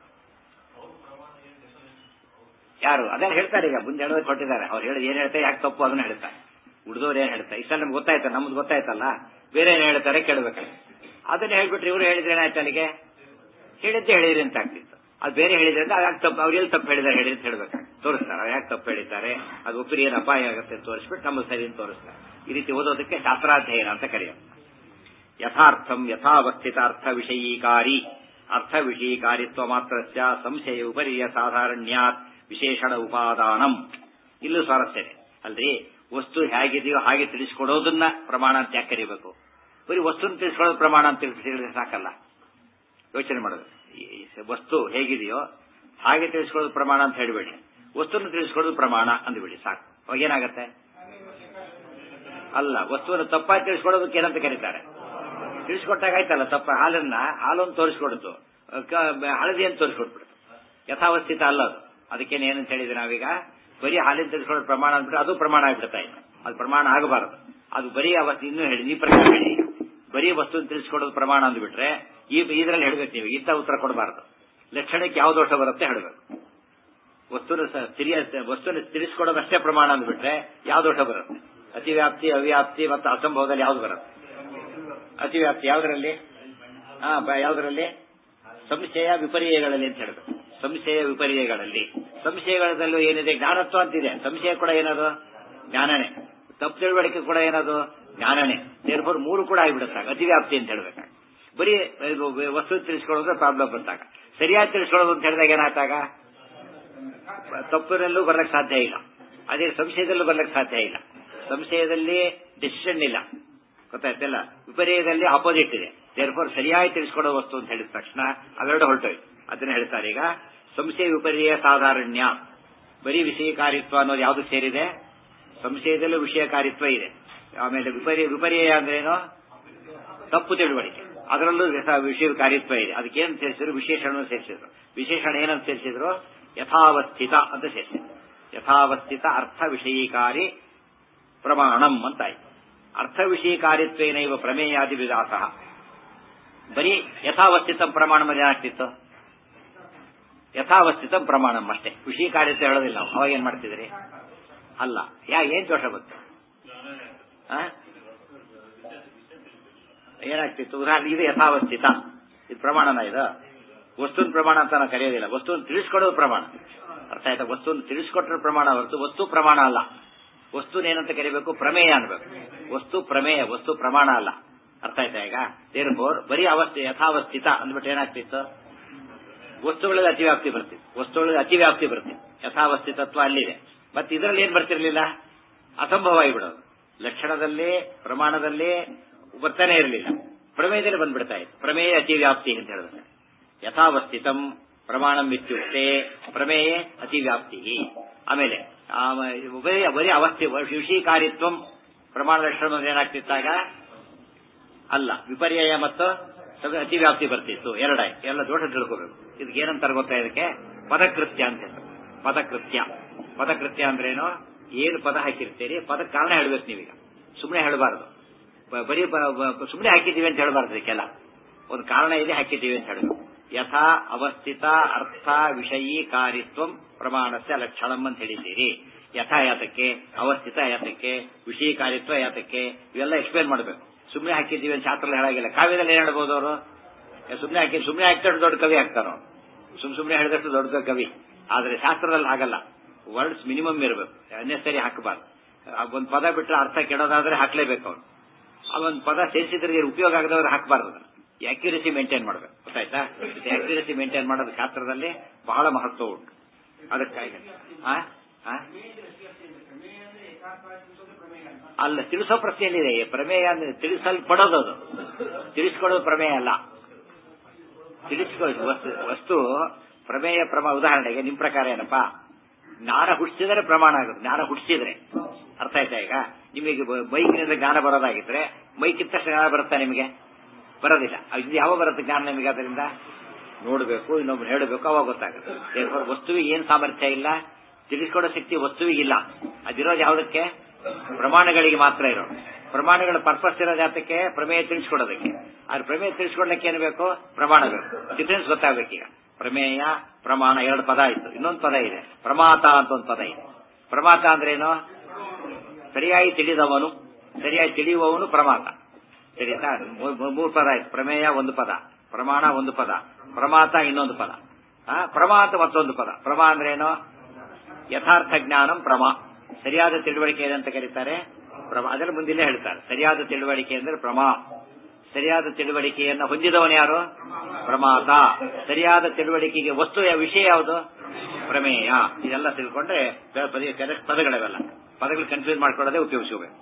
ಯಾರು ಅದನ್ನ ಹೇಳ್ತಾರೆ. ಈಗ ಮುಂದೆ ಹೇಳೋದಕ್ಕೆ ಕೊಟ್ಟಿದ್ದಾರೆ. ಅವ್ರು ಹೇಳಿ ಏನ್ ಹೇಳ್ತಾರೆ, ಯಾಕೆ ತಪ್ಪು ಅದನ್ನ ಹೇಳ್ತಾರೆ. ಉಳಿದವ್ರು ಏನ್ ಹೇಳ್ತಾರೆ, ಇಷ್ಟ ನಮ್ಗೆ ಗೊತ್ತಾಯ್ತಲ್ಲ, ನಮ್ದು ಗೊತ್ತಾಯ್ತಲ್ಲ, ಬೇರೆ ಏನ್ ಹೇಳ್ತಾರೆ ಕೇಳ್ಬೇಕಲ್ಲ. ಅದನ್ನ ಹೇಳ್ಬಿಟ್ರೆ ಇವ್ರು ಹೇಳಿದ್ರೆ ಏನಾಯ್ತು, ಅಲ್ಲಿಗೆ ಹೇಳಿದ್ದೆ ಹೇಳಿದ್ರಿ ಅಂತ ಆಗ್ತಿತ್ತು. ಅದು ಬೇರೆ ಹೇಳಿದ್ರೆ ಅಂದ್ರೆ ಯಾಕೆ ತಪ್ಪು, ಅವ್ರು ಎಲ್ಲಿ ತಪ್ಪು ಹೇಳಿದಾರೆ ಹೇಳಿ ಅಂತ ಹೇಳ್ಬೇಕು. ತೋರಿಸ್ತಾರೆ ಅವ್ರು ಯಾಕೆ ತಪ್ಪು ಹೇಳಿದ್ದಾರೆ, ಅದು ಒಬ್ಬರು ಏನು ಅಪಾಯ ಆಗುತ್ತೆ ತೋರಿಸ್ಬಿಟ್ಟು ನಮಗೆ ಸರಿ ಅಂತ ತೋರಿಸ್ತಾರೆ. ಈ ರೀತಿ ಓದೋದಕ್ಕೆ ಶಾಸ್ತ್ರಾಧ್ಯಯನ ಅಂತ ಕರೆಯೋದು. ಯಥಾರ್ಥಂ ಯಥಾವಸ್ಥಿತ ಅರ್ಥ ವಿಷಯೀಕಾರಿ ಅರ್ಥ ವಿಷಯೀಕಾರಿತ್ವ ಮಾತ್ರ ಸಂಶಯ ಉಪರಿಯ ಸಾಧಾರಣ್ಯಾತ್ ವಿಶೇಷಣ ಉಪಾದಾನಂ. ಇಲ್ಲೂ ಸ್ವಾರಸ್ಯನೆ ಅಲ್ರಿ. ವಸ್ತು ಹೇಗಿದೆಯೋ ಹಾಗೆ ತಿಳಿಸ್ಕೊಡೋದನ್ನ ಪ್ರಮಾಣ ಅಂತ ಯಾಕೆ ಕರಿಬೇಕು? ಬರೀ ವಸ್ತುನ ತಿಳಿಸ್ಕೊಳ್ಳೋದು ಪ್ರಮಾಣ ಅಂತ ತಿಳಿಸಿದ್ರೆ ಸಾಕಲ್ಲ. ಯೋಚನೆ ಮಾಡೋದು. ವಸ್ತು ಹೇಗಿದೆಯೋ ಹಾಗೆ ತಿಳಿಸ್ಕೊಳ್ಳೋದು ಪ್ರಮಾಣ ಅಂತ ಹೇಳಬೇಡಿ, ವಸ್ತುನ ತಿಳಿಸ್ಕೊಳ್ಳೋದು ಪ್ರಮಾಣ ಅಂದ್ಬಿಡಿ ಸಾಕು. ಅವಾಗ ಏನಾಗತ್ತೆ? ಅಲ್ಲ, ವಸ್ತುವನ್ನು ತಪ್ಪಾಗಿ ತಿಳಿಸ್ಕೊಡೋದಕ್ಕೆ ಏನಂತ ಕರೀತಾರೆ? ತಿಳಿಸ್ಕೊಟ್ಟಾಗ ಆಯ್ತಲ್ಲ. ತಪ್ಪ ಹಾಲನ್ನ ಹಾಲನ್ನು ತೋರಿಸ್ಕೊಡ್ತು, ಹಳದಿ ಅಂತ ತೋರಿಸ್ಕೊಟ್ಬಿಡ್ತು. ಯಥಾವಸ್ಥಿತ ಅಲ್ಲ ಅದು. ಅದಕ್ಕೇನು ಏನಂತ ಹೇಳಿದ್ರೆ ನಾವೀಗ ಬರೀ ಹಾಲಿನ ತಿಳಿಸ್ಕೊಳ್ಳೋದು ಪ್ರಮಾಣ ಅಂದ್ಬಿಟ್ಟು ಅದು ಪ್ರಮಾಣ ಆಗ್ಬಿಡ್ತಾ ಇದೆ. ಅದು ಪ್ರಮಾಣ ಆಗಬಾರದು. ಅದು ಬರೀ ಅವಸ್ಥೆ ಇನ್ನೂ ಹೇಳಿ ಈ ಪ್ರಕಾರ ಹೇಳಿ. ಬರೀ ವಸ್ತುನ ತಿಳಿಸ್ಕೊಡೋದು ಪ್ರಮಾಣ ಅಂದ್ಬಿಟ್ರೆ ಈ ಇದರಲ್ಲಿ ಹೇಳ್ಬೇಕು ನೀವು, ಇಂಥ ಉತ್ತರ ಕೊಡಬಾರದು. ಲಕ್ಷಣಕ್ಕೆ ಯಾವ ದೋಷ ಬರುತ್ತೆ ಹೇಳಬೇಕು. ವಸ್ತುನ ತಿರಿಯ ವಸ್ತುನ ತಿಳಿಸ್ಕೊಡೋದಷ್ಟೇ ಪ್ರಮಾಣ ಅಂದ್ಬಿಟ್ರೆ ಯಾವ ದೋಷ ಬರುತ್ತೆ? ಅತಿವ್ಯಾಪ್ತಿ, ಅವ್ಯಾಪ್ತಿ ಮತ್ತು ಅಸಂಭವದಲ್ಲಿ ಯಾವ್ದು ಬರುತ್ತೆ? ಅತಿವ್ಯಾಪ್ತಿ ಯಾವ್ದ್ರಲ್ಲಿ? ಹಾ, ಯಾವ್ದ್ರಲ್ಲಿ? ಸಂಶಯ ವಿಪರ್ಯಯಗಳಲ್ಲಿ ಅಂತ ಹೇಳಬೇಕು. ಸಂಶಯ ವಿಪರ್ಯಯಗಳಲ್ಲಿ, ಸಂಶಯಗಳಲ್ಲೂ ಏನಿದೆ? ಜ್ಞಾನತ್ವ ಅಂತಿದೆ. ಸಂಶಯ ಕೂಡ ಏನದು? ಜ್ಞಾನನೇ. ತಪ್ಪು ತಿಳುವಳಿಕೆ ಕೂಡ ಏನದು? ಜ್ಞಾನನೇ. ದೇರ್ಫೋರ್ ಮೂರು ಕೂಡ ಆಗಿಬಿಡುತ್ತಾಗ ಅತಿವ್ಯಾಪ್ತಿ ಅಂತ ಹೇಳ್ಬೇಕಾಗ. ಬರೀ ವಸ್ತು ತಿಳಿಸ್ಕೊಳ್ಳೋದ್ರೆ ಪ್ರಾಬ್ಲಮ್ ಬಂದಾಗ, ಸರಿಯಾಗಿ ತಿಳಿಸ್ಕೊಳ್ಳೋದು ಅಂತ ಹೇಳಿದಾಗ ಏನಾಗ್ತಾಗ ತಪ್ಪಿನಲ್ಲೂ ಬರ್ಲಿಕ್ಕೆ ಸಾಧ್ಯ ಇಲ್ಲ. ಅದೇ ಸಂಶಯದಲ್ಲೂ ಬರ್ಲಿಕ್ಕೆ ಸಾಧ್ಯ ಇಲ್ಲ. ಸಂಶಯದಲ್ಲಿ ಡಿಸಿಷನ್ ಇಲ್ಲ, ಗೊತ್ತಾಯ್ತಲ್ಲ. ವಿಪರ್ಯಯದಲ್ಲಿ ಅಪೋಸಿಟ್ ಇದೆ. ದೇರ್ಫೋರ್ ಸರಿಯಾಗಿ ತಿಳಿಸ್ಕೊಡೋ ವಸ್ತು ಅಂತ ಹೇಳಿದ ತಕ್ಷಣ ಅವೆರಡು ಹೊರಟೋಯ್ತು. ಅದನ್ನ ಹೇಳ್ತಾರೆ ಈಗ. ಸಂಶಯ ವಿಪರ್ಯಯ ಸಾಧಾರಣ್ಯ, ಬರೀ ವಿಷಯಕಾರಿತ್ವ ಅನ್ನೋದು ಯಾವ್ದು ಸೇರಿದೆ? ಸಂಶಯದಲ್ಲೂ ವಿಷಯಕಾರಿತ್ವ ಇದೆ. ಆಮೇಲೆ ವಿಪರ್ಯ ವಿಪರ್ಯಯ ಅಂದ್ರೇನು? ತಪ್ಪು ತಿಳುವಳಿಕೆ, ಅದರಲ್ಲೂ ವಿಷಯಕಾರಿತ್ವ ಇದೆ. ಅದಕ್ಕೇನು ಸೇರಿಸಿದ್ರು? ವಿಶೇಷಣ ಸೇರಿಸಿದ್ರು. ವಿಶೇಷಣ ಏನಂತ ಸೇರಿಸಿದ್ರು? ಯಥಾವಸ್ಥಿತ ಅಂತ ಸೇರಿಸಿದ್ರು. ಯಥಾವಸ್ಥಿತ ಅರ್ಥ ವಿಷಯೀಕಾರಿ ಪ್ರಮಾಣಂ ಅಂತಾಯ್ತು. ಅರ್ಥ ವಿಷಯೀಕಾರಿತ್ವೇನ ಇವ ಪ್ರಮೇಯಾದಿ ವಿದಾಸ. ಬರೀ ಯಥಾವಸ್ಥಿತ ಪ್ರಮಾಣ ಏನಾಗ್ತಿತ್ತು? ಯಥಾವಸ್ಥಿತ ಪ್ರಮಾಣಂ ಅಷ್ಟೇ. ವಿಷಯೀಕಾರಿತ್ವ ಹೇಳೋದಿಲ್ಲ ನಾವು. ಅವಾಗ ಏನ್ ಮಾಡ್ತಿದ್ರಿ? ಅಲ್ಲ, ಯಾ ಏನ್ ದೋಷ ಬಂತು? ಏನಾಗ್ತಿತ್ತು? ಉದಾಹರಣೆ ಇದು ಯಥಾವಸ್ಥಿತ, ಇದು ಪ್ರಮಾಣನ? ಇದು ವಸ್ತುನ ಪ್ರಮಾಣ ಅಂತ ನಾವು ಕರೆಯೋದಿಲ್ಲ. ವಸ್ತುವನ್ನು ತಿಳಿಸ್ಕೊಡೋದು ಪ್ರಮಾಣ. ಅರ್ಥ ಆಯ್ತಾ? ವಸ್ತುವನ್ನು ತಿಳಿಸ್ಕೊಟ್ರ ಪ್ರಮಾಣ ಹೊರತು ವಸ್ತು ಪ್ರಮಾಣ ಅಲ್ಲ. ವಸ್ತುನ ಏನಂತ ಕರಿಬೇಕು? ಪ್ರಮೇಯ ಅನ್ಬೇಕು. ವಸ್ತು ಪ್ರಮೇಯ, ವಸ್ತು ಪ್ರಮಾಣ ಅಲ್ಲ. ಅರ್ಥ ಆಯ್ತಾ? ಈಗ ದೇರ್ಫೋರ್ ಬರೀ ಅವಸ್ಥೆ ಯಥಾವಸ್ಥಿತ ಅಂದ್ಬಿಟ್ಟು ಏನಾಗ್ತಿತ್ತು? ವಸ್ತುಗಳಲ್ಲಿ ಅತಿವ್ಯಾಪ್ತಿ ಬರ್ತಿತ್ತು. ವಸ್ತುಗಳಲ್ಲಿ ಅತಿವ್ಯಾಪ್ತಿ ಬರ್ತಿತ್ತು. ಯಥಾವಸ್ಥಿತತ್ವ ಅಲ್ಲಿದೆ. ಮತ್ತೆ ಇದರಲ್ಲಿ ಏನ್ ಬರ್ತಿರ್ಲಿಲ್ಲ? ಅಸಂಭವ ಆಗಿಬಿಡೋದು. ಲಕ್ಷಣದಲ್ಲಿ ಪ್ರಮಾಣದಲ್ಲಿ ಬರ್ತಾನೆ ಇರಲಿಲ್ಲ, ಪ್ರಮೇಯದಲ್ಲಿ ಬಂದ್ಬಿಡ್ತಾ ಇತ್ತು. ಪ್ರಮೇಯ ಅತಿವ್ಯಾಪ್ತಿ ಅಂತ ಹೇಳಿದ್ರೆ ಯಥಾವಸ್ಥಿತಂ ಪ್ರಮಾಣಂ ಇತ್ಯುಕ್ತೆ ಪ್ರಮೇಯೇ ಅತಿವ್ಯಾಪ್ತಿ. ಆಮೇಲೆ ಬರೀ ಅವಸ್ಥೆ ವಿಷಯೀಕಾರಿತ್ವಂ ಪ್ರಮಾಣ ಲಕ್ಷಣ ಏನಾಗ್ತಿತ್ತಾಗ? ಅಲ್ಲ, ವಿಪರ್ಯಯ ಮತ್ತು ಅತಿವ್ಯಾಪ್ತಿ ಬರ್ತಿತ್ತು. ಎರಡಾಯ್ ಎಲ್ಲ ದೋಷ ತಿಳ್ಕೋಬೇಕು. ಇದಕ್ಕೆ ಏನಂತಾರೆ ಗೊತ್ತಾ? ಇದಕ್ಕೆ ಪದಕೃತ್ಯ ಅಂತ ಹೇಳ್ತಾರೆ. ಪದಕೃತ್ಯ ಪದಕೃತ್ಯ ಅಂದ್ರೇನು? ಏನು ಪದ ಹಾಕಿರ್ತೀರಿ, ಪದಕ್ಕೆ ಕಾರಣ ಹೇಳ್ಬೇಕು ನೀವೀಗ. ಸುಮ್ಮನೆ ಹೇಳಬಾರದು. ಬರೀ ಸುಮ್ಮನೆ ಹಾಕಿದ್ದೀವಿ ಅಂತ ಹೇಳಬಾರ್ದು. ಇದಕ್ಕೆಲ್ಲ ಒಂದು ಕಾರಣ ಇದೆ, ಹಾಕಿದ್ದೀವಿ ಅಂತ ಹೇಳಬೇಕು. ಯಥಾ ಅವಸ್ಥಿತ ಅರ್ಥ ವಿಷಯೀಕಾರಿತ್ವಂ ಪ್ರಮಾಣಸ್ಯ ಲಕ್ಷಣಂ ಅಂತ ಹೇಳಿದ್ದೀರಿ. ಯಥಾ ಯಾತಕ್ಕೆ, ಅವಸ್ಥಿತ ಯಾತಕ್ಕೆ, ವಿಷಯೀಕಾರಿತ್ವ ಯಾತಕ್ಕೆ, ಇವೆಲ್ಲ ಎಕ್ಸ್ಪ್ಲೇನ್ ಮಾಡಬೇಕು. ಸುಮ್ಮನೆ ಹಾಕಿದ್ದೀವಿ ಅಂತ ಶಾಸ್ತ್ರದಲ್ಲಿ ಹೇಳಾಗಿಲ್ಲ. ಕಾವ್ಯದಲ್ಲಿ ಏನ್ ಹೇಳ್ಬೋದು ಅವರು? ಸುಮ್ಮನೆ ಹಾಕಿ ಸುಮ್ಮನೆ ಹಾಕಿದಷ್ಟು ದೊಡ್ಡ ಕವಿ ಆಗ್ತಾರೋ, ಸುಮ್ ಸುಮ್ಮನೆ ಹೇಳಿದಷ್ಟು ದೊಡ್ಡ ಕವಿ. ಆದ್ರೆ ಶಾಸ್ತ್ರದಲ್ಲಿ ಹಾಗಲ್ಲ. ವರ್ಡ್ಸ್ ಮಿನಿಮಮ್ ಇರಬೇಕು, ಅನ್ನೆಸರಿ ಹಾಕಬಾರ್ದು. ಒಂದು ಪದ ಬಿಟ್ಟರೆ ಅರ್ಥ ಕೆಡೋದಾದ್ರೆ ಹಾಕ್ಲೇಬೇಕು ಅವ್ರು. ಅವೊಂದು ಪದ ಸೇರಿಸಿದ್ರೆ ಉಪಯೋಗ ಆಗದವ್ರು ಹಾಕಬಾರ್ದು. ಆಕ್ಯುರಸಿ ಮೇಂಟೈನ್ ಮಾಡಬೇಕು, ಗೊತ್ತಾಯ್ತಾ? ಆಕ್ಯುರಸಿ ಮೇಂಟೈನ್ ಮಾಡೋದು ಶಾಸ್ತ್ರದಲ್ಲಿ ಬಹಳ ಮಹತ್ವ ಉಂಟು. ಅದಕ್ಕಾಗಿ ಅಲ್ಲ, ತಿಳಿಸೋ ಪ್ರಶ್ನೆಯಲ್ಲಿದೆ. ಪ್ರಮೇಯ ಅಂದ್ರೆ ತಿಳಿಸಲ್ಪಡೋದು, ಅದು ತಿಳಿಸ್ಕೊಡೋದು ಪ್ರಮೇಯ ಅಲ್ಲ. ತಿಳಿಸ್ಕೊಳ್ಳೋದು ವಸ್ತು ವಸ್ತು ಪ್ರಮೇಯ ಪ್ರಮ ಉದಾಹರಣೆಗೆ ನಿಮ್ ಪ್ರಕಾರ ಏನಪ್ಪಾ? ಜ್ಞಾನ ಹುಟ್ಟಿಸಿದ್ರೆ ಪ್ರಮಾಣ ಆಗುತ್ತೆ. ಜ್ಞಾನ ಹುಟ್ಟಿಸಿದ್ರೆ ಅರ್ಥ ಆಯ್ತಾ? ಈಗ ನಿಮಗೆ ಬೈಕ್ನಿಂದ ಜ್ಞಾನ ಬರೋದಾಗಿದ್ರೆ ಬೈಕಿಂತ ಜ್ಞಾನ ಬರುತ್ತಾ? ನಿಮಗೆ ಬರೋದಿಲ್ಲ. ಇದು ಯಾವಾಗ ಬರುತ್ತೆ ಜ್ಞಾನ ನಿಮಗೆ? ಅದರಿಂದ ನೋಡಬೇಕು, ಇನ್ನೊಬ್ರು ಹೇಳಬೇಕು, ಅವಾಗ ಗೊತ್ತಾಗುತ್ತೆ. ವಸ್ತುವಿಗೆ ಏನ್ ಸಾಮರ್ಥ್ಯ ಇಲ್ಲ, ತಿಳಿಸ್ಕೊಡೋ ಶಕ್ತಿ ವಸ್ತುವಿಗಿಲ್ಲ. ಅದಿರೋದು ಯಾವುದಕ್ಕೆ? ಪ್ರಮಾಣಗಳಿಗೆ ಮಾತ್ರ ಇರೋ. ಪ್ರಮಾಣಗಳ ಪರ್ಪಸ್ ಇರೋ ಜಾತಕ್ಕೆ ಪ್ರಮೇಯ ತಿಳಿಸ್ಕೊಡೋದಕ್ಕೆ. ಆದ್ರೆ ಪ್ರಮೇಯ ತಿಳಿಸ್ಕೊಡ್ಲಿಕ್ಕೆ ಏನು ಬೇಕು? ಪ್ರಮಾಣ ಬೇಕು. ಡಿಫರೆನ್ಸ್ ಗೊತ್ತಾಗಬೇಕೀಗ. ಪ್ರಮೇಯ ಪ್ರಮಾಣ ಎರಡು ಪದ ಆಯ್ತು. ಇನ್ನೊಂದು ಪದ ಇದೆ, ಪ್ರಮಾತ ಅಂತ ಒಂದು ಪದ ಇದೆ. ಪ್ರಮಾತ ಅಂದ್ರೇನು? ಸರಿಯಾಗಿ ತಿಳಿದವನು, ಸರಿಯಾಗಿ ತಿಳಿಯುವವನು ಪ್ರಮಾತ. ಸರಿತಾ? ಮೂರು ಪದ ಆಯ್ತು. ಪ್ರಮೇಯ ಒಂದು ಪದ, ಪ್ರಮಾಣ ಒಂದು ಪದ, ಪ್ರಮಾತ ಇನ್ನೊಂದು ಪದ. ಆ ಪ್ರಮಾತ ಮತ್ತೊಂದು ಪದ. ಪ್ರಮಾ ಅಂದ್ರೇನು? ಯಥಾರ್ಥ ಜ್ಞಾನಂ ಪ್ರಮಾ. ಸರಿಯಾದ ತಿಳುವಳಿಕೆ ಇದೆ ಅಂತ ಕರೀತಾರೆ ಪ್ರಮಾ. ಅದರ ಮುಂದಿಲ್ಲೇ ಹೇಳ್ತಾರೆ, ಸರಿಯಾದ ತಿಳುವಳಿಕೆ ಅಂದ್ರೆ ಪ್ರಮಾ. ಸರಿಯಾದ ತಿಳುವಳಿಕೆಯನ್ನು ಹೊಂದಿದವನು ಯಾರು? ಪ್ರಮಾತ. ಸರಿಯಾದ ತಿಳುವಳಿಕೆಗೆ ವಸ್ತು ವಿಷಯ ಯಾವುದು? ಪ್ರಮೇಯ. ಇದೆಲ್ಲ ತಿಳ್ಕೊಂಡ್ರೆ ಪದಗಳವೆಲ್ಲ ಪದಗಳು ಕನ್ಫ್ಯೂಸ್ ಮಾಡ್ಕೊಳ್ಳೋದೇ ಉಪಯೋಗಿಸಬೇಕು.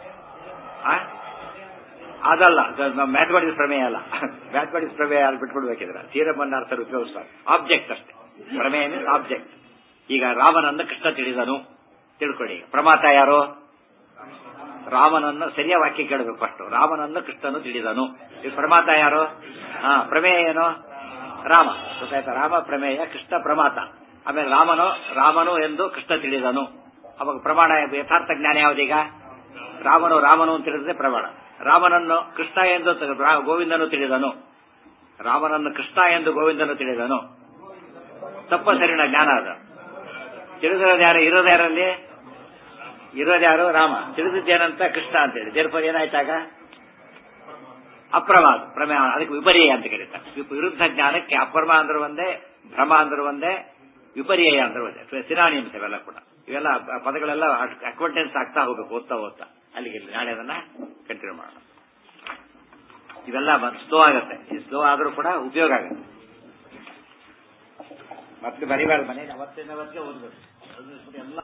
ಅದಲ್ಲ, ಮ್ಯಾಥಮೆಟಿಕ್ಸ್ ಪ್ರಮೇಯ ಅಲ್ಲ. ಮ್ಯಾಥಮೆಟಿಕ್ಸ್ ಪ್ರಮೇಯ ಅಲ್ಲಿ ಬಿಟ್ಬಿಡ್ಬೇಕಿದ್ರೆ ಥಿಯರಮ್ ಅರ್ಥ ಉಪಯೋಗಿಸ್ತಾರೆ. ಆಬ್ಜೆಕ್ಟ್ ಅಷ್ಟೇ. ಪ್ರಮೇಯ ಮೀನ್ಸ್ ಆಬ್ಜೆಕ್ಟ್. ಈಗ ರಾಮನನ್ನು ಕೃಷ್ಣ ತಿಳಿದನು ತಿಳ್ಕೊಳ್ಳಿ. ಪ್ರಮಾತ ಯಾರು? ರಾಮನನ್ನು ಸರಿಯ ವಾಕ್ಯ ಕೇಳಬೇಕು ಫಸ್ಟ್. ರಾಮನನ್ನು ಕೃಷ್ಣನು ತಿಳಿದನು. ಈಗ ಪ್ರಮಾತ ಯಾರು? ಹಾ, ಪ್ರಮೇಯ ಏನು? ರಾಮ. ಗೊತ್ತಾಯ್ತಾ? ರಾಮ ಪ್ರಮೇಯ, ಕೃಷ್ಣ ಪ್ರಮಾತ. ಆಮೇಲೆ ರಾಮನು ರಾಮನು ಎಂದು ಕೃಷ್ಣ ತಿಳಿದನು. ಅವಾಗ ಪ್ರಮಾಣ ಯಥಾರ್ಥ ಜ್ಞಾನ ಯಾವುದೀಗ? ರಾಮನು ರಾಮನು ಅಂತ ತಿಳಿದ್ರೆ ಪ್ರಮಾಣ. ರಾಮನನ್ನು ಕೃಷ್ಣ ಎಂದು ಗೋವಿಂದನು ತಿಳಿದನು. ರಾಮನನ್ನು ಕೃಷ್ಣ ಎಂದು ಗೋವಿಂದನು ತಿಳಿದನು. ತಪ್ಪ ಸರಿನ ಜ್ಞಾನ ಅದು. ತಿಳಿದಿರೋದು ಯಾರು? ಇರೋದು ಯಾರಲ್ಲಿ? ಇರೋದು ಯಾರು? ರಾಮ. ತಿಳಿದಿದ್ದೇನಂತ ಕೃಷ್ಣ ಅಂತೇಳಿ. ದೇರ್ಪದ ಏನಾಯ್ತಾಗ? ಅಪ್ರಮಾದ ಪ್ರಮೇಯ. ಅದಕ್ಕೆ ವಿಪರ್ಯಯ ಅಂತ ಕರೀತಾರೆ. ವಿರುದ್ಧ ಜ್ಞಾನಕ್ಕೆ ಅಪ್ರಮ ಅಂದ್ರೂ ಒಂದೇ, ಭ್ರಮ ಅಂದ್ರೂ ಒಂದೇ, ವಿಪರ್ಯಯ ಅಂದ್ರೂ ಒಂದೇ. ಸಿನಾನಿಮ್ಸ್ ಇವೆಲ್ಲ ಕೂಡ. ಇವೆಲ್ಲ ಪದಗಳೆಲ್ಲ ಅಕ್ವೆಂಟೆನ್ಸ್ ಆಗ್ತಾ ಹೋಗ್ಬೇಕು ಓದ್ತಾ ಓದ್ತಾ. ಅಲ್ಲಿಗೆ ನಾಳೆ ಅದನ್ನ ಕಂಟಿನ್ಯೂ ಮಾಡೋಣ. ಇವೆಲ್ಲ ಸ್ಲೋ ಆಗುತ್ತೆ. ಸ್ಲೋ ಆದ್ರೂ ಕೂಡ ಉಪಯೋಗ ಆಗುತ್ತೆ. ಮತ್ತೆ ಬರಿಬಾರ್ದು, ಮನೆಗೆ ಅವತ್ತಿನವತ್ತಿಗೆ ಓದ್ಬೇಕು ಎಲ್ಲ.